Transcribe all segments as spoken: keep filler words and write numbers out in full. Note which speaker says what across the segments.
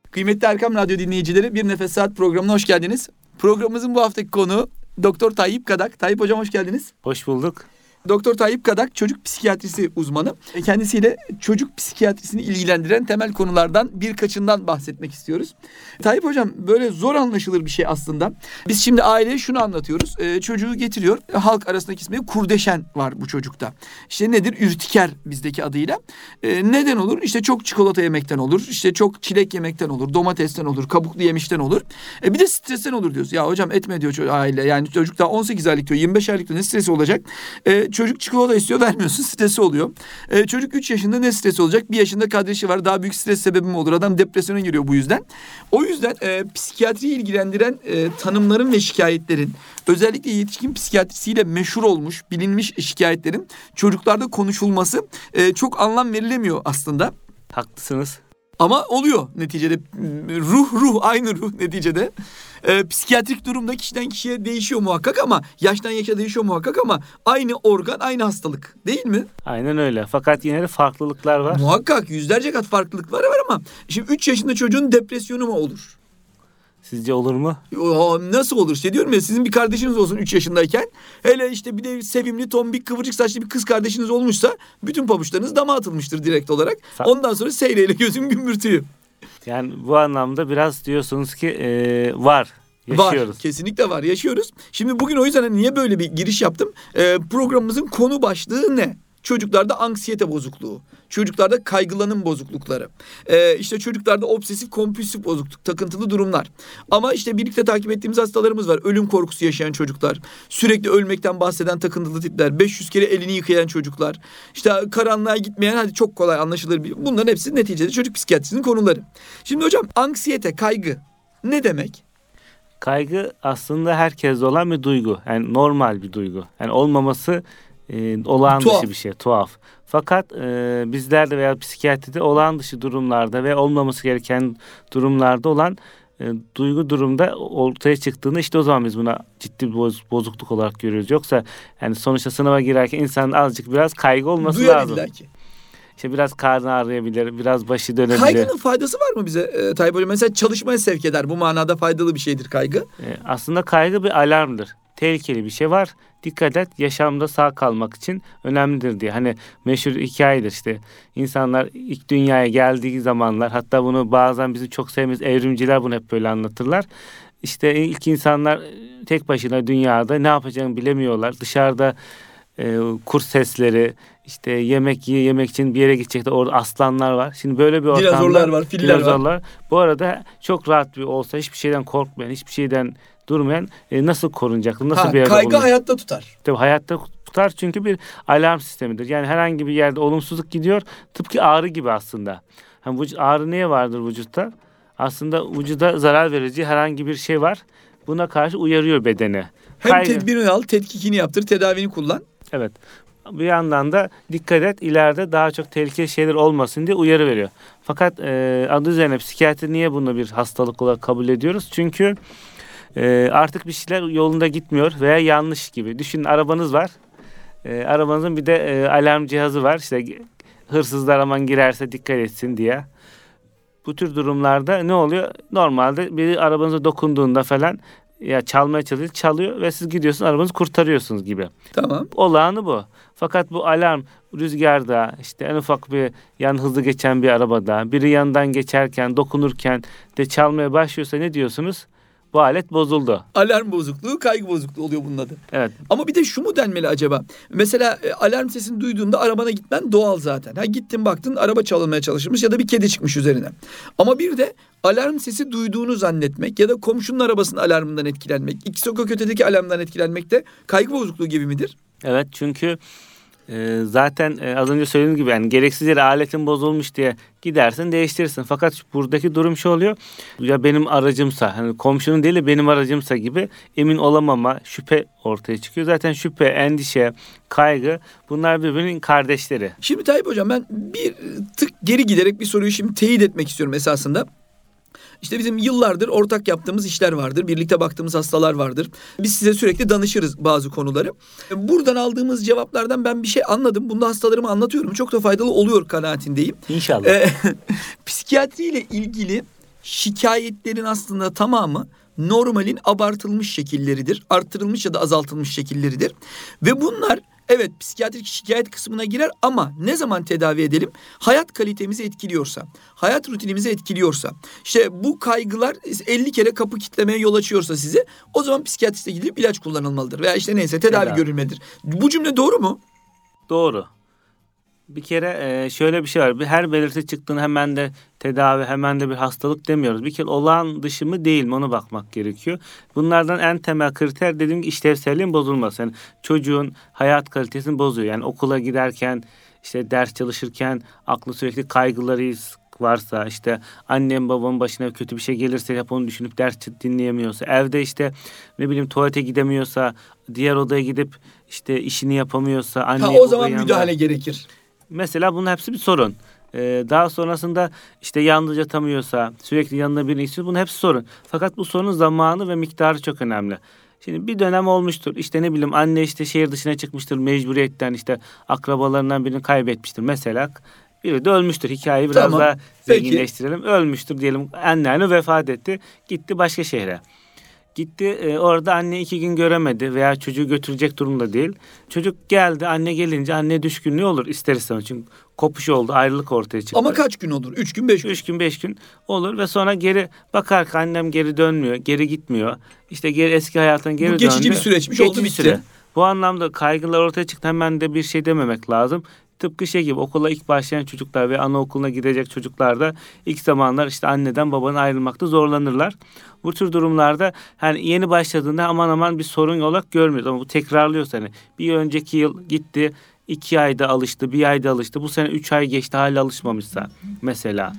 Speaker 1: Kıymetli Erkam Radyo dinleyicileri, Bir Nefes Saat programına hoş geldiniz. Programımızın bu haftaki konuğu Doktor Tayyip Kadak. Tayyip Hocam hoş geldiniz.
Speaker 2: Hoş bulduk.
Speaker 1: Doktor Tayyip Kadak çocuk psikiyatrisi uzmanı. Kendisiyle çocuk psikiyatrisini ilgilendiren temel konulardan birkaçından bahsetmek istiyoruz. Tayyip Hocam, böyle zor anlaşılır bir şey aslında. Biz şimdi aileye şunu anlatıyoruz. Ee, çocuğu getiriyor. Halk arasındaki ismi kurdeşen var bu çocukta. İşte nedir? Ürtiker bizdeki adıyla. Ee, neden olur? İşte çok çikolata yemekten olur. İşte çok çilek yemekten olur. Domatesten olur. Kabuklu yemişten olur. Ee, bir de stresten olur diyoruz. Ya hocam etme diyor aile. Yani çocuk daha on sekiz aylık diyor. yirmi beş aylık diyor. Ne stresi olacak? Ee, Çocuk çikolata istiyor, vermiyorsun, stresi oluyor. Ee, çocuk üç yaşında ne stresi olacak? bir yaşında kardeşi var, daha büyük stres sebebi mi olur? Adam depresyona giriyor bu yüzden. O yüzden e, psikiyatriyi ilgilendiren e, tanımların ve şikayetlerin, özellikle yetişkin psikiyatrisiyle meşhur olmuş, bilinmiş şikayetlerin çocuklarda konuşulması e, çok anlam verilemiyor aslında.
Speaker 2: Haklısınız.
Speaker 1: Ama oluyor neticede. Ruh ruh aynı ruh neticede. Ee, psikiyatrik durumda kişiden kişiye değişiyor muhakkak ama yaştan yaşa değişiyor muhakkak ama aynı organ, aynı hastalık değil mi?
Speaker 2: Aynen öyle. Fakat yine de farklılıklar var.
Speaker 1: Muhakkak yüzlerce kat farklılıkları var ama şimdi üç yaşında çocuğun depresyonu mu olur?
Speaker 2: Sizce olur mu?
Speaker 1: O, nasıl olur? İşte diyorum ya, sizin bir kardeşiniz olsun üç yaşındayken, hele işte bir de sevimli, tombik, kıvırcık saçlı bir kız kardeşiniz olmuşsa bütün pabuçlarınız dama atılmıştır direkt olarak. Ondan sonra seyreyle gözüm gümbürtüyor.
Speaker 2: Yani bu anlamda biraz diyorsunuz ki e, var. Yaşıyoruz.
Speaker 1: Var. Kesinlikle var. Yaşıyoruz. Şimdi bugün o yüzden hani niye böyle bir giriş yaptım? Ee, programımızın konu başlığı ne? Çocuklarda anksiyete bozukluğu. Çocuklarda kaygılanım bozuklukları. Ee, işte çocuklarda obsesif kompulsif bozukluk, takıntılı durumlar. Ama işte birlikte takip ettiğimiz hastalarımız var. Ölüm korkusu yaşayan çocuklar. Sürekli ölmekten bahseden takıntılı tipler. beş yüz kere elini yıkayan çocuklar. İşte karanlığa gitmeyen, hadi çok kolay anlaşılır. Bir. Bunların hepsi neticede çocuk psikiyatrisinin konuları. Şimdi hocam, anksiyete, kaygı ne demek?
Speaker 2: Kaygı aslında herkeste olan bir duygu. Yani normal bir duygu. Yani olmaması e, olağan
Speaker 1: tuhaf.
Speaker 2: dışı bir şey. Tuhaf. Fakat e, bizlerde veya psikiyatride olağan dışı durumlarda ve olmaması gereken durumlarda olan e, duygu durumda ortaya çıktığında işte o zaman biz buna ciddi bir boz, bozukluk olarak görüyoruz. Yoksa yani sonuçta sınava girerken insanın azıcık biraz kaygı olması
Speaker 1: Duyar
Speaker 2: lazım.
Speaker 1: illaki.
Speaker 2: İşte biraz karnı ağrıyabilir, biraz başı dönebilir.
Speaker 1: Kaygının faydası var mı bize e, Tayyip Hocam? Mesela çalışmaya sevk eder. Bu manada faydalı bir şeydir kaygı.
Speaker 2: E, aslında kaygı bir alarmdır. Tehlikeli bir şey var. Dikkat et, yaşamda sağ kalmak için önemlidir diye. Hani meşhur hikayedir işte. İnsanlar ilk dünyaya geldiği zamanlar, hatta bunu bazen bizi çok sevdiğimiz evrimciler bunu hep böyle anlatırlar. İşte ilk insanlar tek başına dünyada ne yapacağını bilemiyorlar. Dışarıda e, kurt sesleri, işte yemek ye, yemek için bir yere gidecekler. Orada aslanlar var. Şimdi böyle bir ortamda
Speaker 1: dinozorlar var, filler
Speaker 2: dinozorlar
Speaker 1: var.
Speaker 2: Bu arada çok rahat bir olsa, hiçbir şeyden korkmayan, hiçbir şeyden durmayan e, nasıl korunacak? Nasıl
Speaker 1: Ha,
Speaker 2: bir yerde
Speaker 1: kaygı
Speaker 2: olacak?
Speaker 1: hayatta tutar.
Speaker 2: Tabii hayatta tutar çünkü bir alarm sistemidir. Yani herhangi bir yerde olumsuzluk gidiyor. Tıpkı ağrı gibi aslında. Hani vücut, ağrı neye vardır vücutta? Aslında vücuda zarar verici herhangi bir şey var. Buna karşı uyarıyor bedeni.
Speaker 1: Hem
Speaker 2: Kaygı...
Speaker 1: tedbirini al, tetkikini yaptır, tedavini kullan.
Speaker 2: Evet. Bir yandan da dikkat et, ileride daha çok tehlikeli şeyler olmasın diye uyarı veriyor. Fakat e, adı üzerine psikiyatri niye bunu bir hastalık olarak kabul ediyoruz? Çünkü e, artık bir şeyler yolunda gitmiyor veya yanlış gibi. Düşünün, arabanız var. E, arabanızın bir de e, alarm cihazı var. İşte hırsızlar aman girerse dikkat etsin diye. Bu tür durumlarda ne oluyor? Normalde biri arabanıza dokunduğunda falan ya çalmaya çalışıyor, çalıyor ve siz gidiyorsunuz, arabanızı kurtarıyorsunuz gibi.
Speaker 1: Tamam.
Speaker 2: Olağanı bu. Fakat bu alarm rüzgarda, işte en ufak bir yan hızlı geçen bir arabada, biri yandan geçerken, dokunurken de çalmaya başlıyorsa ne diyorsunuz? Bu alet bozuldu.
Speaker 1: Alarm bozukluğu, kaygı bozukluğu oluyor bunun adı.
Speaker 2: Evet.
Speaker 1: Ama bir de şu mu denmeli acaba? Mesela e, alarm sesini duyduğunda arabana gitmen doğal zaten. Ha, gittin baktın araba çalınmaya çalışılmış ya da bir kedi çıkmış üzerine. Ama bir de alarm sesi duyduğunu zannetmek ya da komşunun arabasının alarmından etkilenmek, iki sokak ötedeki alarmdan etkilenmek de kaygı bozukluğu gibi midir?
Speaker 2: Evet, çünkü e, zaten e, az önce söylediğim gibi yani gereksiz yere aletin bozulmuş diye gidersin, değiştirirsin. Fakat buradaki durum şu oluyor. Ya benim aracımsa, hani komşunun değil de benim aracımsa gibi emin olamama, şüphe ortaya çıkıyor. Zaten şüphe, endişe, kaygı, bunlar birbirinin kardeşleri.
Speaker 1: Şimdi Tayyip Hocam, ben bir tık geri giderek bir soruyu şimdi teyit etmek istiyorum esasında. İşte bizim yıllardır ortak yaptığımız işler vardır. Birlikte baktığımız hastalar vardır. Biz size sürekli danışırız bazı konuları. Buradan aldığımız cevaplardan ben bir şey anladım. Bunu da hastalarıma anlatıyorum. Çok da faydalı oluyor kanaatindeyim.
Speaker 2: İnşallah.
Speaker 1: Ee, psikiyatri ile ilgili şikayetlerin aslında tamamı normalin abartılmış şekilleridir. Arttırılmış ya da azaltılmış şekilleridir. Ve bunlar evet psikiyatrik şikayet kısmına girer ama ne zaman tedavi edelim? Hayat kalitemizi etkiliyorsa, hayat rutinimizi etkiliyorsa, işte bu kaygılar elli kere kapı kitlemeye yol açıyorsa size, o zaman psikiyatriste gidip ilaç kullanılmalıdır. Veya işte neyse tedavi, tedavi. görülmelidir. Bu cümle doğru mu?
Speaker 2: Doğru. Bir kere şöyle bir şey var. Her belirti çıktığında hemen de tedavi, hemen de bir hastalık demiyoruz. Bir kere olağan dışı mı değil mi ona bakmak gerekiyor. Bunlardan en temel kriter dediğim gibi işlevselliğin bozulması. Yani çocuğun hayat kalitesini bozuyor. Yani okula giderken, işte ders çalışırken aklı sürekli kaygıları varsa, işte annem babamın başına kötü bir şey gelirse hep onu düşünüp ders dinleyemiyorsa, evde işte ne bileyim tuvalete gidemiyorsa, diğer odaya gidip işte işini yapamıyorsa, anne
Speaker 1: ha, o zaman yanında, müdahale gerekir.
Speaker 2: Mesela bunun hepsi bir sorun. Ee, daha sonrasında işte yalnız yatamıyorsa, sürekli yanına birini istiyor, bunun hepsi sorun. Fakat bu sorunun zamanı ve miktarı çok önemli. Şimdi bir dönem olmuştur. İşte ne bileyim anne işte şehir dışına çıkmıştır mecburiyetten, işte akrabalarından birini kaybetmiştir mesela. Biri de ölmüştür. Hikayeyi biraz tamam. daha zenginleştirelim. Peki. Ölmüştür diyelim. Anneanne vefat etti. Gitti başka şehre. Gitti e, orada anne iki gün göremedi veya çocuğu götürecek durumda değil. Çocuk geldi, anne gelince anne düşkünlüğü olur ister istemez. Çünkü kopuş oldu, ayrılık ortaya çıktı.
Speaker 1: Ama kaç gün olur? Üç gün beş gün.
Speaker 2: Üç gün beş gün olur ve sonra geri bakar ki annem geri dönmüyor, geri gitmiyor. İşte geri eski hayatına geri döndü.
Speaker 1: Bu geçici bir süreçmiş, oldu bitti. Süre.
Speaker 2: Bu anlamda kaygılar ortaya çıktı, hemen de bir şey dememek lazım. Tıpkı şey gibi okula ilk başlayan çocuklar ve anaokuluna gidecek çocuklar da ilk zamanlar işte anneden babadan ayrılmakta zorlanırlar. Bu tür durumlarda hani yeni başladığında aman aman bir sorun olarak görmüyoruz ama bu tekrarlıyorsa, hani bir önceki yıl gitti iki ayda alıştı, bir ayda alıştı, bu sene üç ay geçti hala alışmamışsa mesela,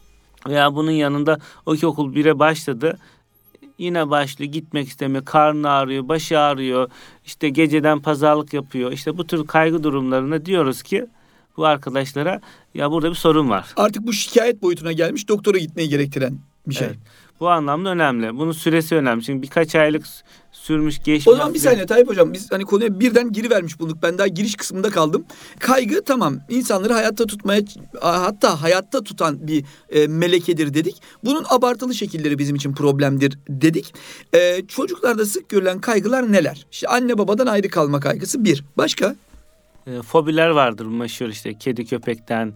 Speaker 2: veya bunun yanında o ki okul bire başladı, yine başlıyor, gitmek istemiyor, karnı ağrıyor, başı ağrıyor, işte geceden pazarlık yapıyor. İşte bu tür kaygı durumlarına diyoruz ki bu arkadaşlara ya burada bir sorun var.
Speaker 1: Artık bu şikayet boyutuna gelmiş, doktora gitmeyi gerektiren bir şey. Evet.
Speaker 2: Bu anlamda önemli. Bunun süresi önemli. Çünkü birkaç aylık sürmüş geçmiş.
Speaker 1: O zaman bir saniye Tayyip Hocam, biz hani konuya birden girivermiş bulduk. Ben daha giriş kısmında kaldım. Kaygı tamam, insanları hayatta tutmaya, hatta hayatta tutan bir e, melekedir dedik. Bunun abartılı şekilleri bizim için problemdir dedik. E, çocuklarda sık görülen kaygılar neler? İşte anne babadan ayrı kalma kaygısı bir. Başka?
Speaker 2: E, fobiler vardır meşhur, işte kedi köpekten,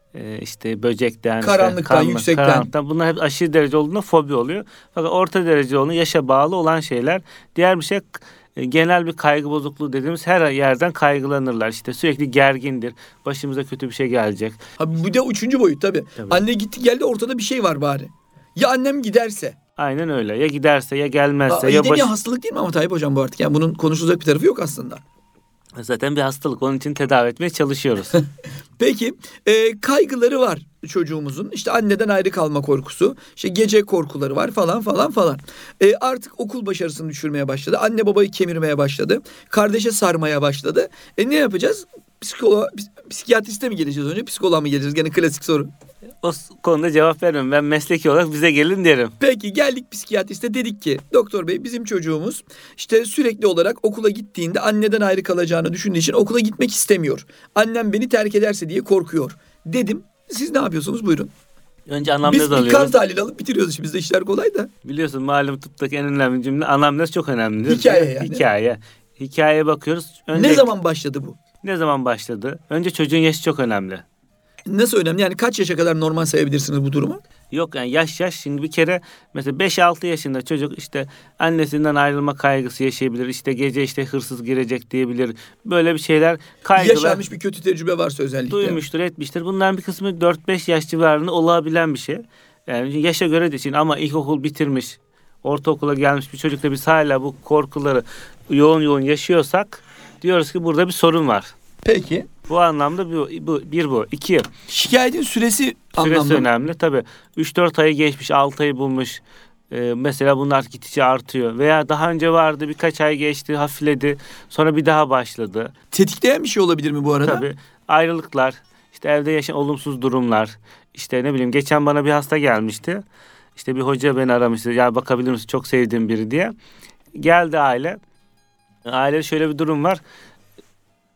Speaker 2: işte böcekten,
Speaker 1: karanlıktan,
Speaker 2: işte kanlı,
Speaker 1: yüksekten.
Speaker 2: Karanlıktan. Bunlar hep aşırı derece olduğunda fobi oluyor. Fakat orta derece olduğunda yaşa bağlı olan şeyler. Diğer bir şey genel bir kaygı bozukluğu dediğimiz, her yerden kaygılanırlar. İşte sürekli gergindir. Başımıza kötü bir şey gelecek.
Speaker 1: Abi bu da üçüncü boyut tabii. tabii. Anne gitti geldi, ortada bir şey var bari. Ya annem giderse?
Speaker 2: Aynen öyle. Ya giderse ya gelmezse.
Speaker 1: Aa,
Speaker 2: ya baş...
Speaker 1: hastalık değil mi ama Tayyip Hocam bu artık? Yani bunun konuşulacak bir tarafı yok aslında.
Speaker 2: Zaten bir hastalık. Onun için tedavi etmeye çalışıyoruz.
Speaker 1: Peki e, kaygıları var çocuğumuzun. İşte anneden ayrı kalma korkusu, işte gece korkuları var falan falan falan. E, artık okul başarısını düşürmeye başladı. Anne babayı kemirmeye başladı. Kardeşe sarmaya başladı. E ne yapacağız? Psikolo psikiyatriste mi geleceğiz önce? Psikoloğa mı geleceğiz? Gene klasik soru.
Speaker 2: O konuda cevap vermem. Ben mesleki olarak bize gelin derim.
Speaker 1: Peki geldik psikiyatriste, dedik ki doktor bey bizim çocuğumuz işte sürekli olarak okula gittiğinde anneden ayrı kalacağını düşündüğü için okula gitmek istemiyor. Annem beni terk ederse diye korkuyor dedim. Siz ne yapıyorsunuz? Buyurun.
Speaker 2: Önce anamnez
Speaker 1: alıyoruz. Biz bir kan tahlili alıp bitiriyoruz. Şimdi bizde işler kolay da.
Speaker 2: Biliyorsun malum tıptaki en önemli cümle anamnez çok önemlidir.
Speaker 1: Hikaye yani.
Speaker 2: Hikaye. Hikayeye bakıyoruz. Önce,
Speaker 1: ne zaman başladı bu?
Speaker 2: Ne zaman başladı? Önce çocuğun yaşı çok önemli.
Speaker 1: Nasıl önemli? Yani kaç yaşa kadar normal sayabilirsiniz bu durumu?
Speaker 2: Yok yani yaş yaş. Şimdi bir kere mesela beş altı yaşında çocuk işte annesinden ayrılma kaygısı yaşayabilir. İşte gece işte hırsız girecek diyebilir. Böyle bir şeyler, kaygılar.
Speaker 1: Yaşanmış bir kötü tecrübe varsa özellikle.
Speaker 2: Duymuştur, etmiştir. Bunların bir kısmı dört beş yaş civarında olabilen bir şey. Yani yaşa göre de için, ama ilkokul bitirmiş, ortaokula gelmiş bir çocukla biz hala bu korkuları yoğun yoğun yaşıyorsak diyoruz ki burada bir sorun var.
Speaker 1: Peki.
Speaker 2: Bu anlamda bu, bu bir bu. İki.
Speaker 1: Şikayetin süresi,
Speaker 2: süresi
Speaker 1: anlamda
Speaker 2: önemli. Tabii üç dört ayı geçmiş, altı ayı bulmuş. Ee, mesela bunlar gittikçe artıyor. Veya daha önce vardı, birkaç ay geçti, hafifledi. Sonra bir daha başladı.
Speaker 1: Tetikleyen bir şey olabilir mi bu arada?
Speaker 2: Tabii. Ayrılıklar, işte evde yaşanan olumsuz durumlar. İşte ne bileyim, geçen bana bir hasta gelmişti. İşte bir hoca beni aramıştı. Ya bakabilir misin, çok sevdiğim biri diye. Geldi aile. Ailede şöyle bir durum var.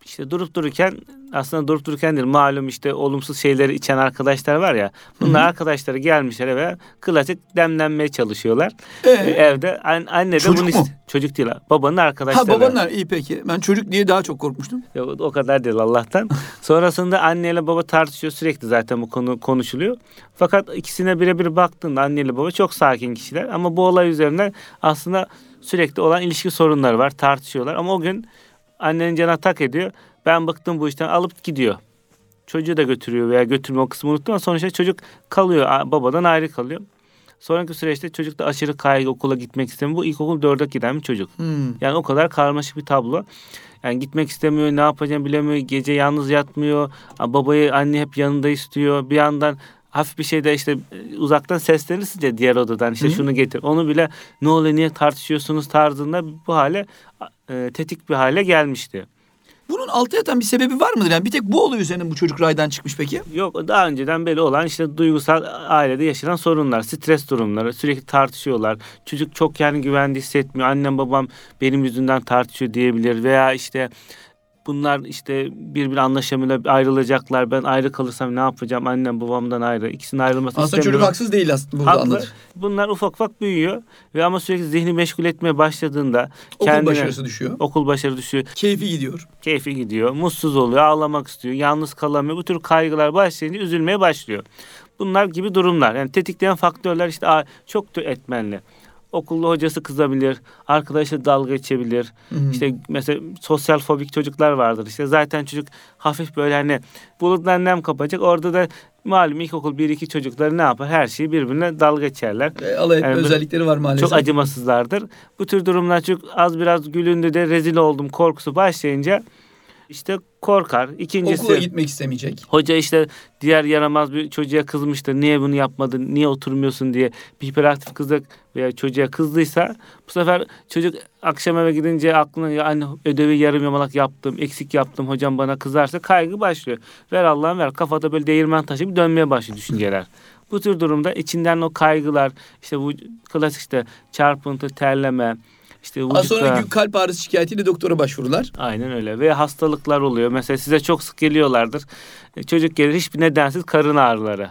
Speaker 2: işte durup dururken, aslında durup dururken değil, malum işte olumsuz şeyleri içen arkadaşlar var ya. Bunlar, hı hı, arkadaşları gelmişler eve, klasik demlenmeye çalışıyorlar.
Speaker 1: Ee,
Speaker 2: ee, evde an, anne de
Speaker 1: çocuk
Speaker 2: bunu
Speaker 1: mu?
Speaker 2: iste- çocuk değil, babanın arkadaşları.
Speaker 1: Ha, babanlar, iyi peki. Ben çocuk diye daha çok korkmuştum.
Speaker 2: Yok, o kadar değil Allah'tan. Sonrasında anneyle baba tartışıyor, sürekli zaten bu konu konuşuluyor. Fakat ikisine birebir baktığında anneyle baba çok sakin kişiler, ama bu olay üzerinden aslında sürekli olan ilişki sorunları var, tartışıyorlar. Ama o gün annenin canına tak ediyor. Ben bıktım bu işten, alıp gidiyor. Çocuğu da götürüyor veya götürme, o kısmı unuttum, ama sonuçta çocuk kalıyor, babadan ayrı kalıyor. Sonraki süreçte çocuk da aşırı kaygı, okula gitmek istemiyor. Bu ilkokul dörde giden bir çocuk. Hmm. Yani o kadar karmaşık bir tablo. Yani gitmek istemiyor, ne yapacağını bilemiyor, gece yalnız yatmıyor. Babayı, anne hep yanında istiyor. Bir yandan hafif bir şeyde işte uzaktan seslenirsince diğer odadan işte, hı, şunu getir, onu bile ne oluyor, niye tartışıyorsunuz tarzında bu hale, e, tetik bir hale gelmişti.
Speaker 1: Bunun altta yatan bir sebebi var mıdır? Yani bir tek bu olay üzerine bu çocuk raydan çıkmış peki?
Speaker 2: Yok, daha önceden belli olan işte duygusal, ailede yaşanan sorunlar, stres durumları, sürekli tartışıyorlar. Çocuk çok yani güvende hissetmiyor. Annem babam benim yüzümden tartışıyor diyebilir, veya işte bunlar işte birbiri anlaşamıyorlar, ayrılacaklar. Ben ayrı kalırsam ne yapacağım? Annem babamdan ayrı. İkisinin ayrılmasını
Speaker 1: aslında
Speaker 2: istemiyorum.
Speaker 1: Aslında çocuk haksız değil aslında burada,
Speaker 2: haklı.
Speaker 1: Anladım.
Speaker 2: Bunlar ufak ufak büyüyor ve ama sürekli zihni meşgul etmeye başladığında
Speaker 1: okul
Speaker 2: kendine,
Speaker 1: başarısı düşüyor.
Speaker 2: Okul başarısı düşüyor.
Speaker 1: Keyfi gidiyor.
Speaker 2: Keyfi gidiyor. Mutsuz oluyor, ağlamak istiyor, yalnız kalamıyor. Bu tür kaygılar başlayınca üzülmeye başlıyor. Bunlar gibi durumlar. Yani tetikleyen faktörler işte çok da etmenli. Okulda hocası kızabilir, arkadaşı dalga geçebilir. Hmm. İşte mesela sosyal fobik çocuklar vardır. İşte zaten çocuk hafif böyle hani bulutdan nem kapacak. Orada da malum ilkokul bir iki çocukları ne yapar? Her şeyi birbirine dalga geçerler.
Speaker 1: E, alay etme yani özellikleri var maalesef.
Speaker 2: Çok acımasızlardır. Bu tür durumlar çocuk az biraz gülündü de rezil oldum korkusu başlayınca İşte korkar. İkincisi,
Speaker 1: okula gitmek istemeyecek.
Speaker 2: Hoca işte diğer yaramaz bir çocuğa kızmıştır. Niye bunu yapmadın? Niye oturmuyorsun diye bir hiperaktif kıza veya çocuğa kızdıysa, bu sefer çocuk akşam eve gidince aklına, ya anne ödevi yarım yamalak yaptım, eksik yaptım, hocam bana kızarsa kaygı başlıyor. Ver Allah'ım ver. Kafada böyle değirmen taşı gibi dönmeye başlıyor düşünceler. Bu tür durumda içinden o kaygılar, işte bu klasik işte çarpıntı, terleme, İşte vücutta...
Speaker 1: Sonra kalp ağrısı şikayetiyle doktora başvururlar.
Speaker 2: Aynen öyle. Ve hastalıklar oluyor. Mesela size çok sık geliyorlardır. Çocuk gelir hiçbir nedensiz karın ağrıları.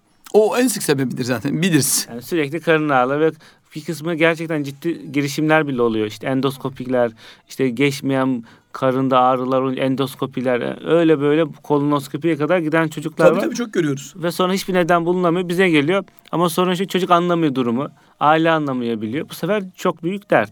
Speaker 1: O en sık sebebidir zaten, biliriz.
Speaker 2: Yani sürekli karın ağrıları ve bir kısmı gerçekten ciddi girişimler bile oluyor. İşte endoskopikler, işte geçmeyen karında ağrılar, endoskopiler, öyle böyle kolonoskopiye kadar giden çocuklar
Speaker 1: tabii,
Speaker 2: var.
Speaker 1: Tabii çok görüyoruz.
Speaker 2: Ve sonra hiçbir neden bulunamıyor, bize geliyor. Ama sonra şu çocuk anlamıyor durumu. Aile anlamayabiliyor. Bu sefer çok büyük dert.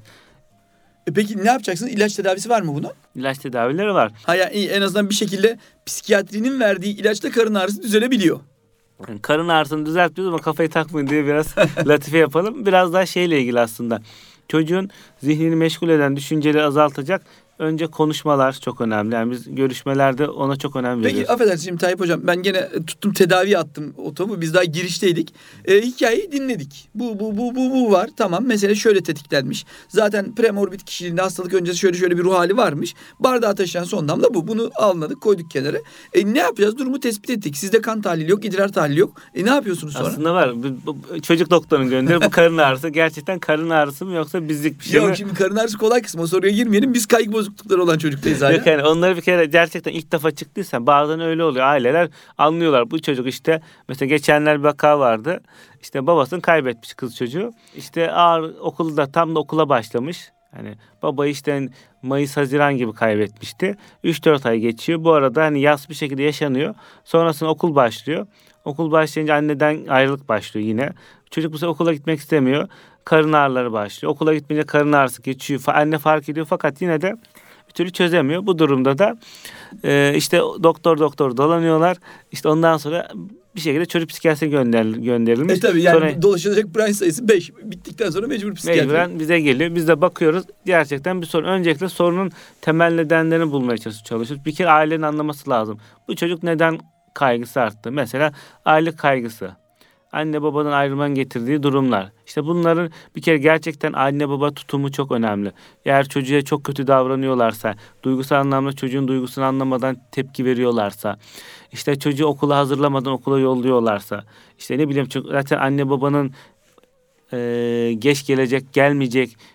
Speaker 1: E peki ne yapacaksınız? İlaç tedavisi var mı buna?
Speaker 2: İlaç tedavileri var.
Speaker 1: Ha yani iyi, en azından bir şekilde psikiyatrinin verdiği ilaçla karın ağrısı düzelebiliyor.
Speaker 2: Yani karın ağrısını düzeltmiyoruz ama kafayı takmayın diye biraz latife yapalım. Biraz daha şeyle ilgili aslında. Çocuğun zihnini meşgul eden düşünceleri azaltacak önce konuşmalar çok önemli. Yani biz görüşmelerde ona çok önem veriyoruz.
Speaker 1: Peki affedersiniz şimdi Tayyip Hocam, ben gene tuttum tedavi attım o topu. Biz daha girişteydik. E, hikayeyi dinledik. Bu bu bu bu bu var. Tamam, mesele şöyle tetiklenmiş. Zaten premorbid kişiliğinde hastalık öncesi şöyle şöyle bir ruh hali varmış. Bardağa taşıyan son damla bu. Bunu anladık, koyduk kenara. E, ne yapacağız? Durumu tespit ettik. Sizde kan tahlili yok, idrar tahlili yok. E, ne yapıyorsunuz sonra?
Speaker 2: Aslında var. Çocuk doktorun gönderi bu karın ağrısı. Gerçekten karın ağrısı mı yoksa bizlik bir şey
Speaker 1: yok,
Speaker 2: mi?
Speaker 1: Şimdi karın ağrısı kolay kısmı. O soruya girmeyelim. Biz kaygı bozuklukları olan çocuktayız hala.
Speaker 2: Yok yani onları bir kere gerçekten ilk defa çıktıysa bazen öyle oluyor. Aileler anlıyorlar. Bu çocuk işte mesela geçenler bir vaka vardı. İşte babasını kaybetmiş kız çocuğu. İşte ağır okulda tam da okula başlamış. Hani babayı işte Mayıs Haziran gibi kaybetmişti. üç dört ay geçiyor. Bu arada hani yas bir şekilde yaşanıyor. Sonrasında okul başlıyor. Okul başlayınca anneden ayrılık başlıyor yine. Çocuk bu sefer okula gitmek istemiyor. Karın ağrıları başlıyor. Okula gitmeyince karın ağrısı geçiyor. Anne fark ediyor fakat yine de bir türlü çözemiyor. Bu durumda da e, işte doktor doktor dolanıyorlar. İşte ondan sonra bir şekilde çocuk psikiyatrisine gönder, gönderilmiş.
Speaker 1: E tabii yani
Speaker 2: sonra,
Speaker 1: dolaşılacak branş sayısı beş. Bittikten sonra mecbur psikiyatri.
Speaker 2: Mecburen bize geliyor. Biz de bakıyoruz. Gerçekten bir sorun. Öncelikle sorunun temel nedenlerini bulmaya çalışıyoruz. Bir kere ailenin anlaması lazım. Bu çocuk neden kaygısı arttı? Mesela aile kaygısı. Anne babadan ayrılmanın getirdiği durumlar. İşte bunların bir kere gerçekten anne baba tutumu çok önemli. Eğer çocuğa çok kötü davranıyorlarsa, duygusal anlamda çocuğun duygusunu anlamadan tepki veriyorlarsa, işte çocuğu okula hazırlamadan okula yolluyorlarsa, işte ne bileyim zaten anne babanın e, geç gelecek, gelmeyecek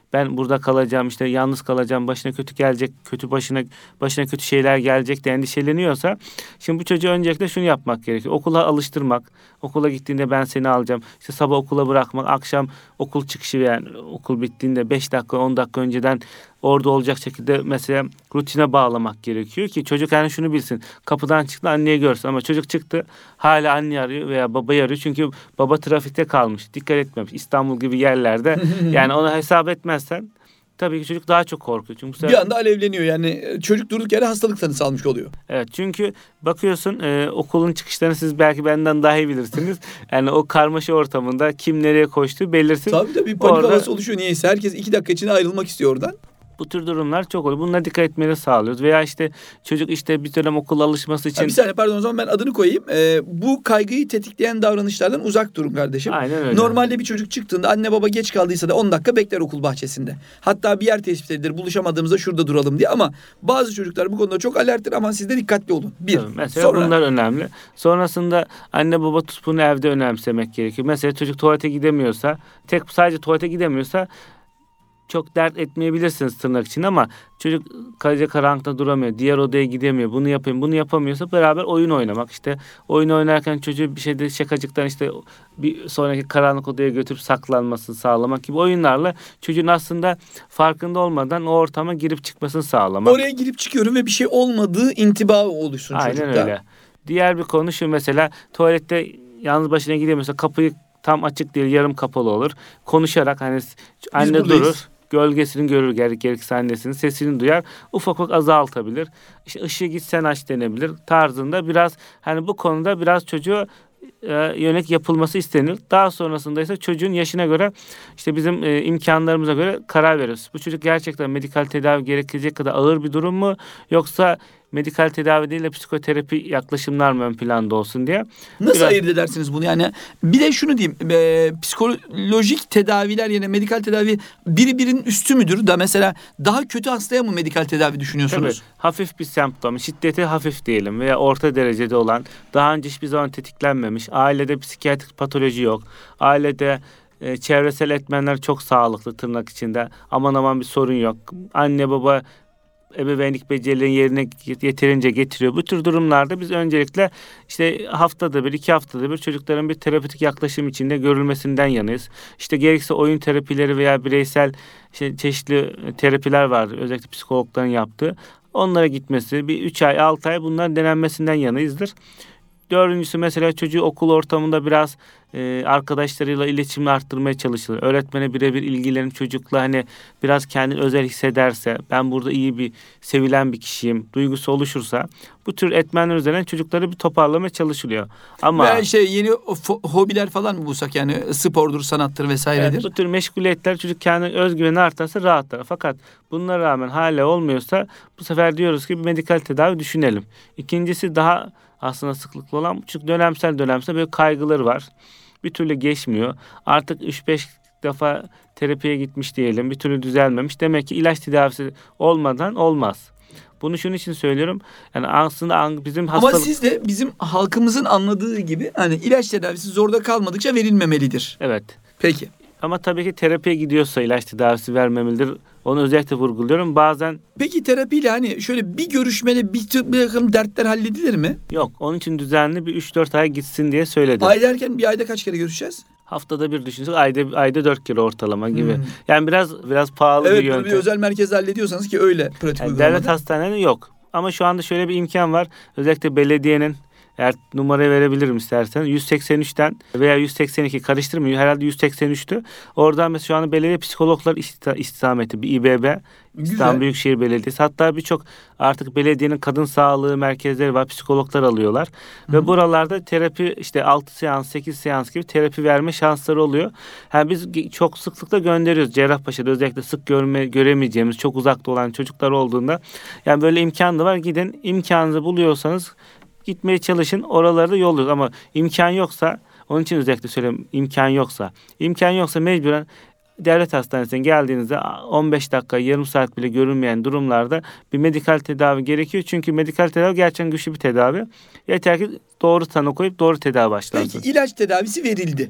Speaker 2: ben burada kalacağım, işte yalnız kalacağım, başına kötü gelecek, kötü başına başına kötü şeyler gelecek de endişeleniyorsa, şimdi bu çocuğu öncelikle şunu yapmak gerekiyor. Okula alıştırmak. Okula gittiğinde ben seni alacağım. İşte sabah okula bırakmak, akşam okul çıkışı, yani okul bittiğinde beş dakika on dakika önceden orada olacak şekilde mesela rutine bağlamak gerekiyor ki çocuk yani şunu bilsin. Kapıdan çıktı, anneyi görsün, ama çocuk çıktı hala anne arıyor veya babayı arıyor. Çünkü baba trafikte kalmış, dikkat etmemiş. İstanbul gibi yerlerde yani onu hesap etmezsen tabii ki çocuk daha çok korkuyor. Çünkü bu sefer,
Speaker 1: Bir anda alevleniyor yani, çocuk durduk yere hastalık tanısı almış oluyor.
Speaker 2: evet, çünkü bakıyorsun e, okulun çıkışlarını siz belki benden daha iyi bilirsiniz. Yani o karmaşa ortamında kim nereye koştuğu belirsiz.
Speaker 1: Tabii tabii bir panik
Speaker 2: Orada-
Speaker 1: havası oluşuyor niyeyse. Herkes iki dakika içinde ayrılmak istiyor oradan.
Speaker 2: Bu tür durumlar çok oluyor. Bunlara dikkat etmeyi sağlıyoruz. Veya işte çocuk işte bir dönem okula alışması için...
Speaker 1: Ha, bir saniye pardon, o zaman ben adını koyayım. Ee, bu kaygıyı tetikleyen davranışlardan uzak durun kardeşim.
Speaker 2: Aynen öyle.
Speaker 1: Normalde bir çocuk çıktığında anne baba geç kaldıysa da on dakika bekler okul bahçesinde. Hatta bir yer tespit edilir, buluşamadığımızda şurada duralım diye, ama bazı çocuklar bu konuda çok alerttir, ama siz de dikkatli olun. Bir.
Speaker 2: Tabii, mesela
Speaker 1: Sonra...
Speaker 2: bunlar önemli. Sonrasında anne baba tutumunu evde önemsemek gerekiyor. Mesela çocuk tuvalete gidemiyorsa, tek sadece tuvalete gidemiyorsa çok dert etmeyebilirsiniz tırnak için, ama çocuk gece karanlıkta duramıyor, diğer odaya gidemiyor, bunu yapayım, bunu yapamıyorsa beraber oyun oynamak. İşte oyun oynarken çocuğu bir şeyde şakacıktan işte bir sonraki karanlık odaya götürüp saklanmasını sağlamak gibi oyunlarla çocuğun aslında farkında olmadan o ortama girip çıkmasını sağlamak.
Speaker 1: Oraya girip çıkıyorum ve bir şey olmadığı intibağı oluşsun
Speaker 2: Aynen
Speaker 1: çocukta.
Speaker 2: öyle. Diğer bir konu şu, mesela tuvalette yalnız başına gidemiyorsa kapıyı tam açık değil, yarım kapalı olur. Konuşarak hani anne
Speaker 1: buradayız.
Speaker 2: durur, gölgesini görür, gerek gerekirse annesinin sesini duyar, ufak ufak azaltabilir. İşte ışığı git sen aç denebilir tarzında, biraz hani bu konuda biraz çocuğu e, yönelik yapılması istenir. Daha sonrasında ise çocuğun yaşına göre işte bizim e, imkanlarımıza göre karar veriyoruz. Bu çocuk gerçekten medikal tedavi gerekecek kadar ağır bir durum mu, yoksa medikal tedavi değil de psikoterapi yaklaşımlar mı ön planda olsun diye.
Speaker 1: Nasıl
Speaker 2: Biraz...
Speaker 1: ayırt edersiniz bunu? Yani bir de şunu diyeyim. E, psikolojik tedaviler yerine medikal tedavi biri birinin üstü müdür da, mesela daha kötü hastaya mı medikal tedavi düşünüyorsunuz?
Speaker 2: Tabii, hafif bir semptom, şiddeti hafif diyelim veya orta derecede olan, daha önce hiçbir zaman tetiklenmemiş, ailede psikiyatrik patoloji yok, ailede e, çevresel etmenler çok sağlıklı tırnak içinde, aman aman bir sorun yok, anne baba ebeveynlik becerilerini yerine yeterince getiriyor. Bu tür durumlarda biz öncelikle işte haftada bir, iki haftada bir çocukların bir terapötik yaklaşım içinde görülmesinden yanayız. İşte gerekse oyun terapileri veya bireysel işte çeşitli terapiler vardır, özellikle psikologların yaptığı. Onlara gitmesi, bir üç ay, altı ay bunların denenmesinden yanayızdır. Dördüncüsü, mesela çocuğu okul ortamında biraz e, arkadaşlarıyla iletişimini arttırmaya çalışılır. Öğretmene birebir ilgilenip çocukla hani biraz kendini özel hissederse, ben burada iyi bir, sevilen bir kişiyim duygusu oluşursa, bu tür etmenler üzerine çocukları bir toparlamaya çalışılıyor. Ama
Speaker 1: Veya şey yeni fo- hobiler falan mı bulsak, yani spordur, sanattır vesairedir.
Speaker 2: evet, bu tür meşguliyetler çocuk kendine özgüveni artarsa rahatlar. Fakat bunlara rağmen hala olmuyorsa, bu sefer diyoruz ki bir medikal tedavi düşünelim. İkincisi, daha aslında sıklıklı olan, çünkü dönemsel dönemsel böyle kaygıları var. Bir türlü geçmiyor. Artık üç beş defa terapiye gitmiş diyelim, bir türlü düzelmemiş. Demek ki ilaç tedavisi olmadan olmaz. Bunu şunun için söylüyorum. Yani aslında bizim hastalık...
Speaker 1: Ama siz de bizim halkımızın anladığı gibi hani ilaç tedavisi zorda kalmadıkça verilmemelidir.
Speaker 2: Evet.
Speaker 1: Peki.
Speaker 2: Ama tabii ki terapiye gidiyorsa ilaç tedavisi vermemelidir. Onu özellikle vurguluyorum. Bazen...
Speaker 1: Peki terapiyle hani şöyle bir görüşmede bir, tür, bir takım dertler halledilir mi?
Speaker 2: Yok. Onun için düzenli bir üç dört ay gitsin diye söyledim.
Speaker 1: Ay derken bir ayda kaç kere görüşeceğiz?
Speaker 2: Haftada bir düşünsek ayda ayda dört kere ortalama gibi.
Speaker 1: Hmm.
Speaker 2: Yani biraz biraz pahalı
Speaker 1: Evet,
Speaker 2: bir yöntem.
Speaker 1: bir özel merkezde hallediyorsanız ki öyle pratik
Speaker 2: Yani
Speaker 1: uygulamada.
Speaker 2: devlet hastanelerinde yok. Ama şu anda şöyle bir imkan var. Özellikle belediyenin, eğer numarayı verebilirim istersen, yüz seksen üçten veya yüz seksen iki karıştırmıyor. Herhalde yüz seksen üçtü. Oradan mesela şu anda belediye psikologlar istihdameti, bir İ B B, İstanbul Büyükşehir Belediyesi. Hatta birçok artık belediyenin kadın sağlığı merkezleri var. Psikologlar alıyorlar. Hı-hı. Ve buralarda terapi, işte altı seans, sekiz seans gibi terapi verme şansları oluyor. Yani biz çok sıklıkla gönderiyoruz. Cerrahpaşa'da özellikle sık görme, göremeyeceğimiz, çok uzakta olan çocuklar olduğunda. Yani böyle imkan da var. Gidin, imkanınızı buluyorsanız gitmeye çalışın. Oralarda yolluyoruz. Ama imkan yoksa, onun için özellikle söylüyorum, imkan yoksa. imkan yoksa mecburen devlet hastanesine geldiğinizde on beş dakika, yarım saat bile görünmeyen durumlarda bir medikal tedavi gerekiyor. Çünkü medikal tedavi gerçekten güçlü bir tedavi. Yeter ki doğru tanı koyup doğru tedavi başlansın.
Speaker 1: Peki ilaç tedavisi verildi.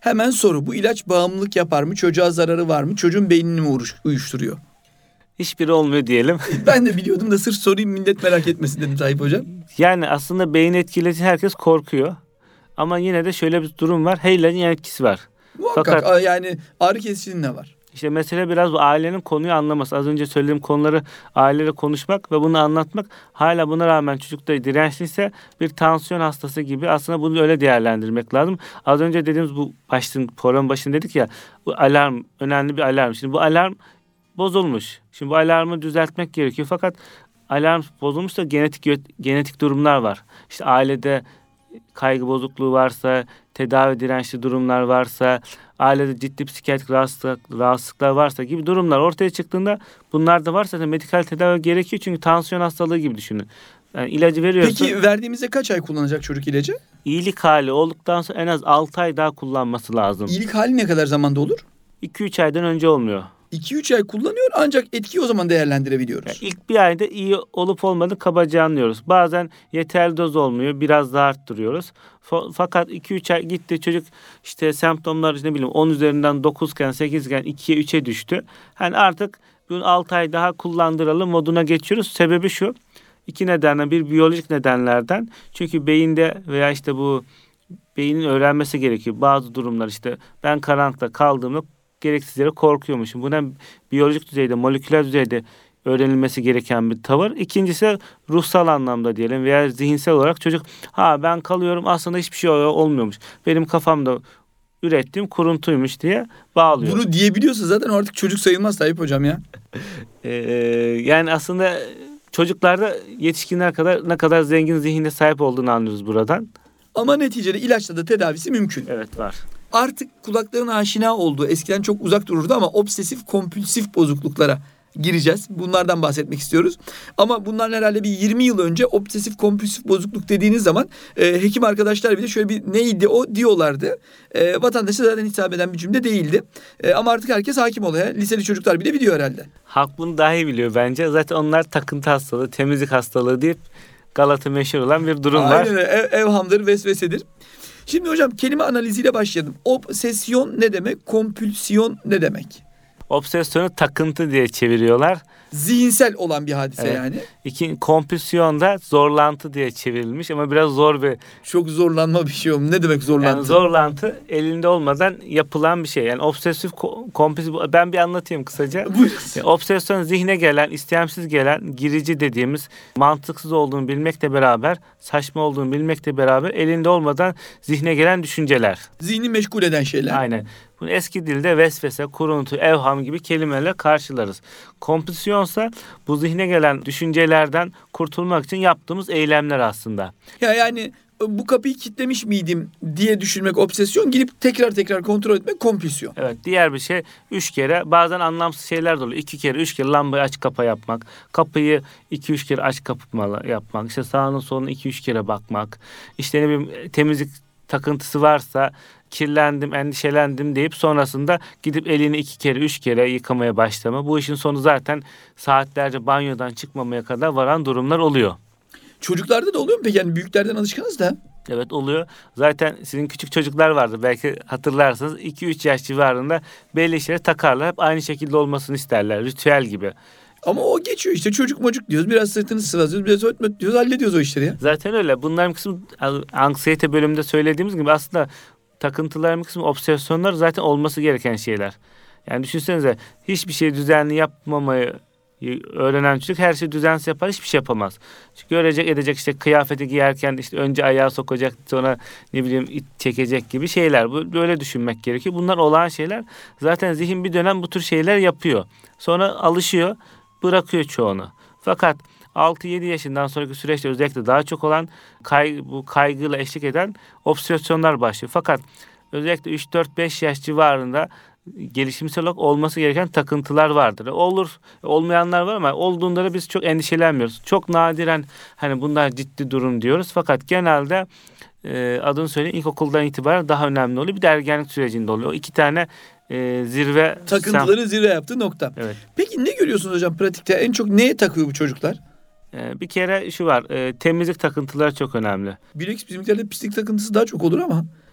Speaker 1: Hemen soru: bu ilaç bağımlılık yapar mı? Çocuğa zararı var mı? Çocuğun beynini mi uyuş- uyuşturuyor?
Speaker 2: Hiçbiri olmuyor diyelim.
Speaker 1: Ben de biliyordum da sırf sorayım, millet merak etmesin dedim Tayyip Hocam.
Speaker 2: Yani aslında beyin etkileyince herkes korkuyor. Ama yine de şöyle bir durum var. Her ilacın yan etkisi var.
Speaker 1: Muhakkak
Speaker 2: Fakat
Speaker 1: a- yani ağrı kesicinin ne var?
Speaker 2: İşte mesele biraz bu ailenin konuyu anlaması. Az önce söylediğim konuları aileyle konuşmak ve bunu anlatmak. Hala buna rağmen çocukta dirençliyse bir tansiyon hastası gibi aslında bunu öyle değerlendirmek lazım. Az önce dediğimiz bu başlığın, program başında dedik ya, bu alarm önemli bir alarm. Şimdi bu alarm bozulmuş. Şimdi bu alarmı düzeltmek gerekiyor. Fakat alarm bozulmuş da genetik genetik durumlar var. İşte ailede kaygı bozukluğu varsa, tedavi dirençli durumlar varsa, ailede ciddi psikiyatrik rahatsızlık, rahatsızlıklar varsa gibi durumlar ortaya çıktığında, bunlar da varsa da medikal tedavi gerekiyor. Çünkü tansiyon hastalığı gibi düşünün. Yani ilacı veriyorsun.
Speaker 1: Peki verdiğimizde kaç ay kullanacak çocuk ilacı?
Speaker 2: İyilik hali olduktan sonra en az altı ay daha kullanması lazım.
Speaker 1: İyilik hali ne kadar zamanda olur?
Speaker 2: iki üç aydan önce olmuyor.
Speaker 1: iki üç ay kullanıyor ancak etkiyi o zaman değerlendirebiliyoruz.
Speaker 2: Yani ilk bir ayda iyi olup olmadığını kabaca anlıyoruz. Bazen yeterli doz olmuyor, biraz daha arttırıyoruz. Fakat iki üç ay gitti, çocuk işte semptomlar ne bileyim on üzerinden dokuzken sekizken ikiye üçe düştü. Hani artık bunu altı ay daha kullandıralım moduna geçiyoruz. Sebebi şu: iki nedenden, bir biyolojik nedenlerden. Çünkü beyinde veya işte bu beynin öğrenmesi gerekiyor. Bazı durumlar, işte ben karanlıkta kaldığımda gereksiz yere korkuyormuşum. Bu hem biyolojik düzeyde, moleküler düzeyde öğrenilmesi gereken bir tavır. İkincisi ruhsal anlamda diyelim veya zihinsel olarak çocuk, ha ben kalıyorum aslında hiçbir şey olmuyormuş, benim kafamda ürettiğim kuruntuymuş diye bağlıyor.
Speaker 1: Bunu diyebiliyorsa zaten artık çocuk sayılmaz Tayyip Hocam ya.
Speaker 2: Ee, yani aslında çocuklarda yetişkinler kadar ne kadar zengin zihinde sahip olduğunu anlıyoruz buradan.
Speaker 1: Ama neticede ilaçla da tedavisi mümkün.
Speaker 2: Evet, var.
Speaker 1: Artık kulakların aşina olduğu, eskiden çok uzak dururdu ama obsesif kompulsif bozukluklara gireceğiz. Bunlardan bahsetmek istiyoruz. Ama bunlar herhalde bir yirmi yıl önce obsesif kompulsif bozukluk dediğiniz zaman e, hekim arkadaşlar bile şöyle bir neydi o diyorlardı. E, vatandaşa zaten hitap eden bir cümle değildi. E, ama artık herkes hakim oluyor. Liseli çocuklar bile biliyor herhalde.
Speaker 2: Halk bunu daha iyi biliyor bence. Zaten onlar takıntı hastalığı, temizlik hastalığı deyip Galata meşhur olan bir durum var.
Speaker 1: Aynen öyle. Ev, evhamdır, vesvesedir. Şimdi hocam kelime analiziyle başlayalım. Obsesyon ne demek? Kompülsiyon ne demek?
Speaker 2: Obsesyonu takıntı diye çeviriyorlar.
Speaker 1: Zihinsel olan bir hadise
Speaker 2: Evet.
Speaker 1: yani.
Speaker 2: İki, kompülsiyon da zorlantı diye çevrilmiş ama biraz zor bir...
Speaker 1: Çok zorlanma bir şey olmuş. Ne demek zorlantı?
Speaker 2: Yani zorlantı elinde olmadan yapılan bir şey. Yani obsesif kompulsif, ben bir anlatayım kısaca. Yani obsesyon zihne gelen, istemsiz gelen, girici dediğimiz, mantıksız olduğunu bilmekle beraber, saçma olduğunu bilmekle beraber elinde olmadan zihne gelen düşünceler.
Speaker 1: Zihni meşgul eden şeyler.
Speaker 2: Aynen. Bunu eski dilde vesvese, kuruntu, evham gibi kelimelerle karşılarız. Kompulsiyonsa bu zihne gelen düşüncelerden kurtulmak için yaptığımız eylemler aslında.
Speaker 1: Ya yani bu kapıyı kilitlemiş miydim diye düşünmek obsesyon, gidip tekrar tekrar kontrol etmek kompulsiyon.
Speaker 2: Evet, diğer bir şey üç kere, bazen anlamsız şeyler de oluyor. İki kere, üç kere lambayı aç kapa yapmak. Kapıyı iki üç kere aç kapatmalı yapmak. İşte sağına soluna iki üç kere bakmak. İşte ne bileyim, temizlik takıntısı varsa kirlendim, endişelendim deyip sonrasında gidip elini iki kere, üç kere yıkamaya başlama. Bu işin sonu zaten saatlerce banyodan çıkmamaya kadar varan durumlar oluyor.
Speaker 1: Çocuklarda da oluyor mu peki? Yani büyüklerden alışkanız da.
Speaker 2: Evet, oluyor. Zaten sizin küçük çocuklar vardı, belki hatırlarsınız. iki üç yaş civarında belli şeyleri takarlar. Hep aynı şekilde olmasını isterler. Ritüel gibi.
Speaker 1: Ama o geçiyor işte, çocuk mocuk diyoruz. Biraz sırtını sıvazlıyoruz, biraz öt möt diyoruz. Hallediyoruz o işleri ya.
Speaker 2: Zaten öyle. Bunların kısmı anksiyete bölümünde söylediğimiz gibi aslında takıntıların kısmı, obsesyonlar zaten olması gereken şeyler. Yani düşünsenize, hiçbir şey düzenli yapmamayı öğrenen çocuk her şeyi düzensiz yapar, hiçbir şey yapamaz. Çünkü görecek edecek, işte kıyafeti giyerken işte önce ayağı sokacak, sonra ne bileyim it çekecek gibi şeyler. Bu böyle düşünmek gerekiyor. Bunlar olağan şeyler. Zaten zihin bir dönem bu tür şeyler yapıyor. Sonra alışıyor, bırakıyor çoğunu. Fakat altı yedi yaşından sonraki süreçte özellikle daha çok olan kay, bu kaygıyla eşlik eden obsesyonlar başlıyor. Fakat özellikle üç dört beş yaş civarında gelişimsel olarak olması gereken takıntılar vardır. Olur, olmayanlar var ama olduğunda da biz çok endişelenmiyoruz. Çok nadiren hani bunlar ciddi durum diyoruz. Fakat genelde e, adını söyleyeyim, ilkokuldan itibaren daha önemli oluyor. Bir de ergenlik sürecinde oluyor. O iki tane e, zirve...
Speaker 1: Takıntıların zirve yaptığı nokta.
Speaker 2: Evet.
Speaker 1: Peki ne görüyorsunuz hocam pratikte? En çok neye takıyor bu çocuklar?
Speaker 2: E, bir kere şu var, e, temizlik takıntıları çok önemli.
Speaker 1: Bilakis bizimkilerde pislik takıntısı daha çok olur ama.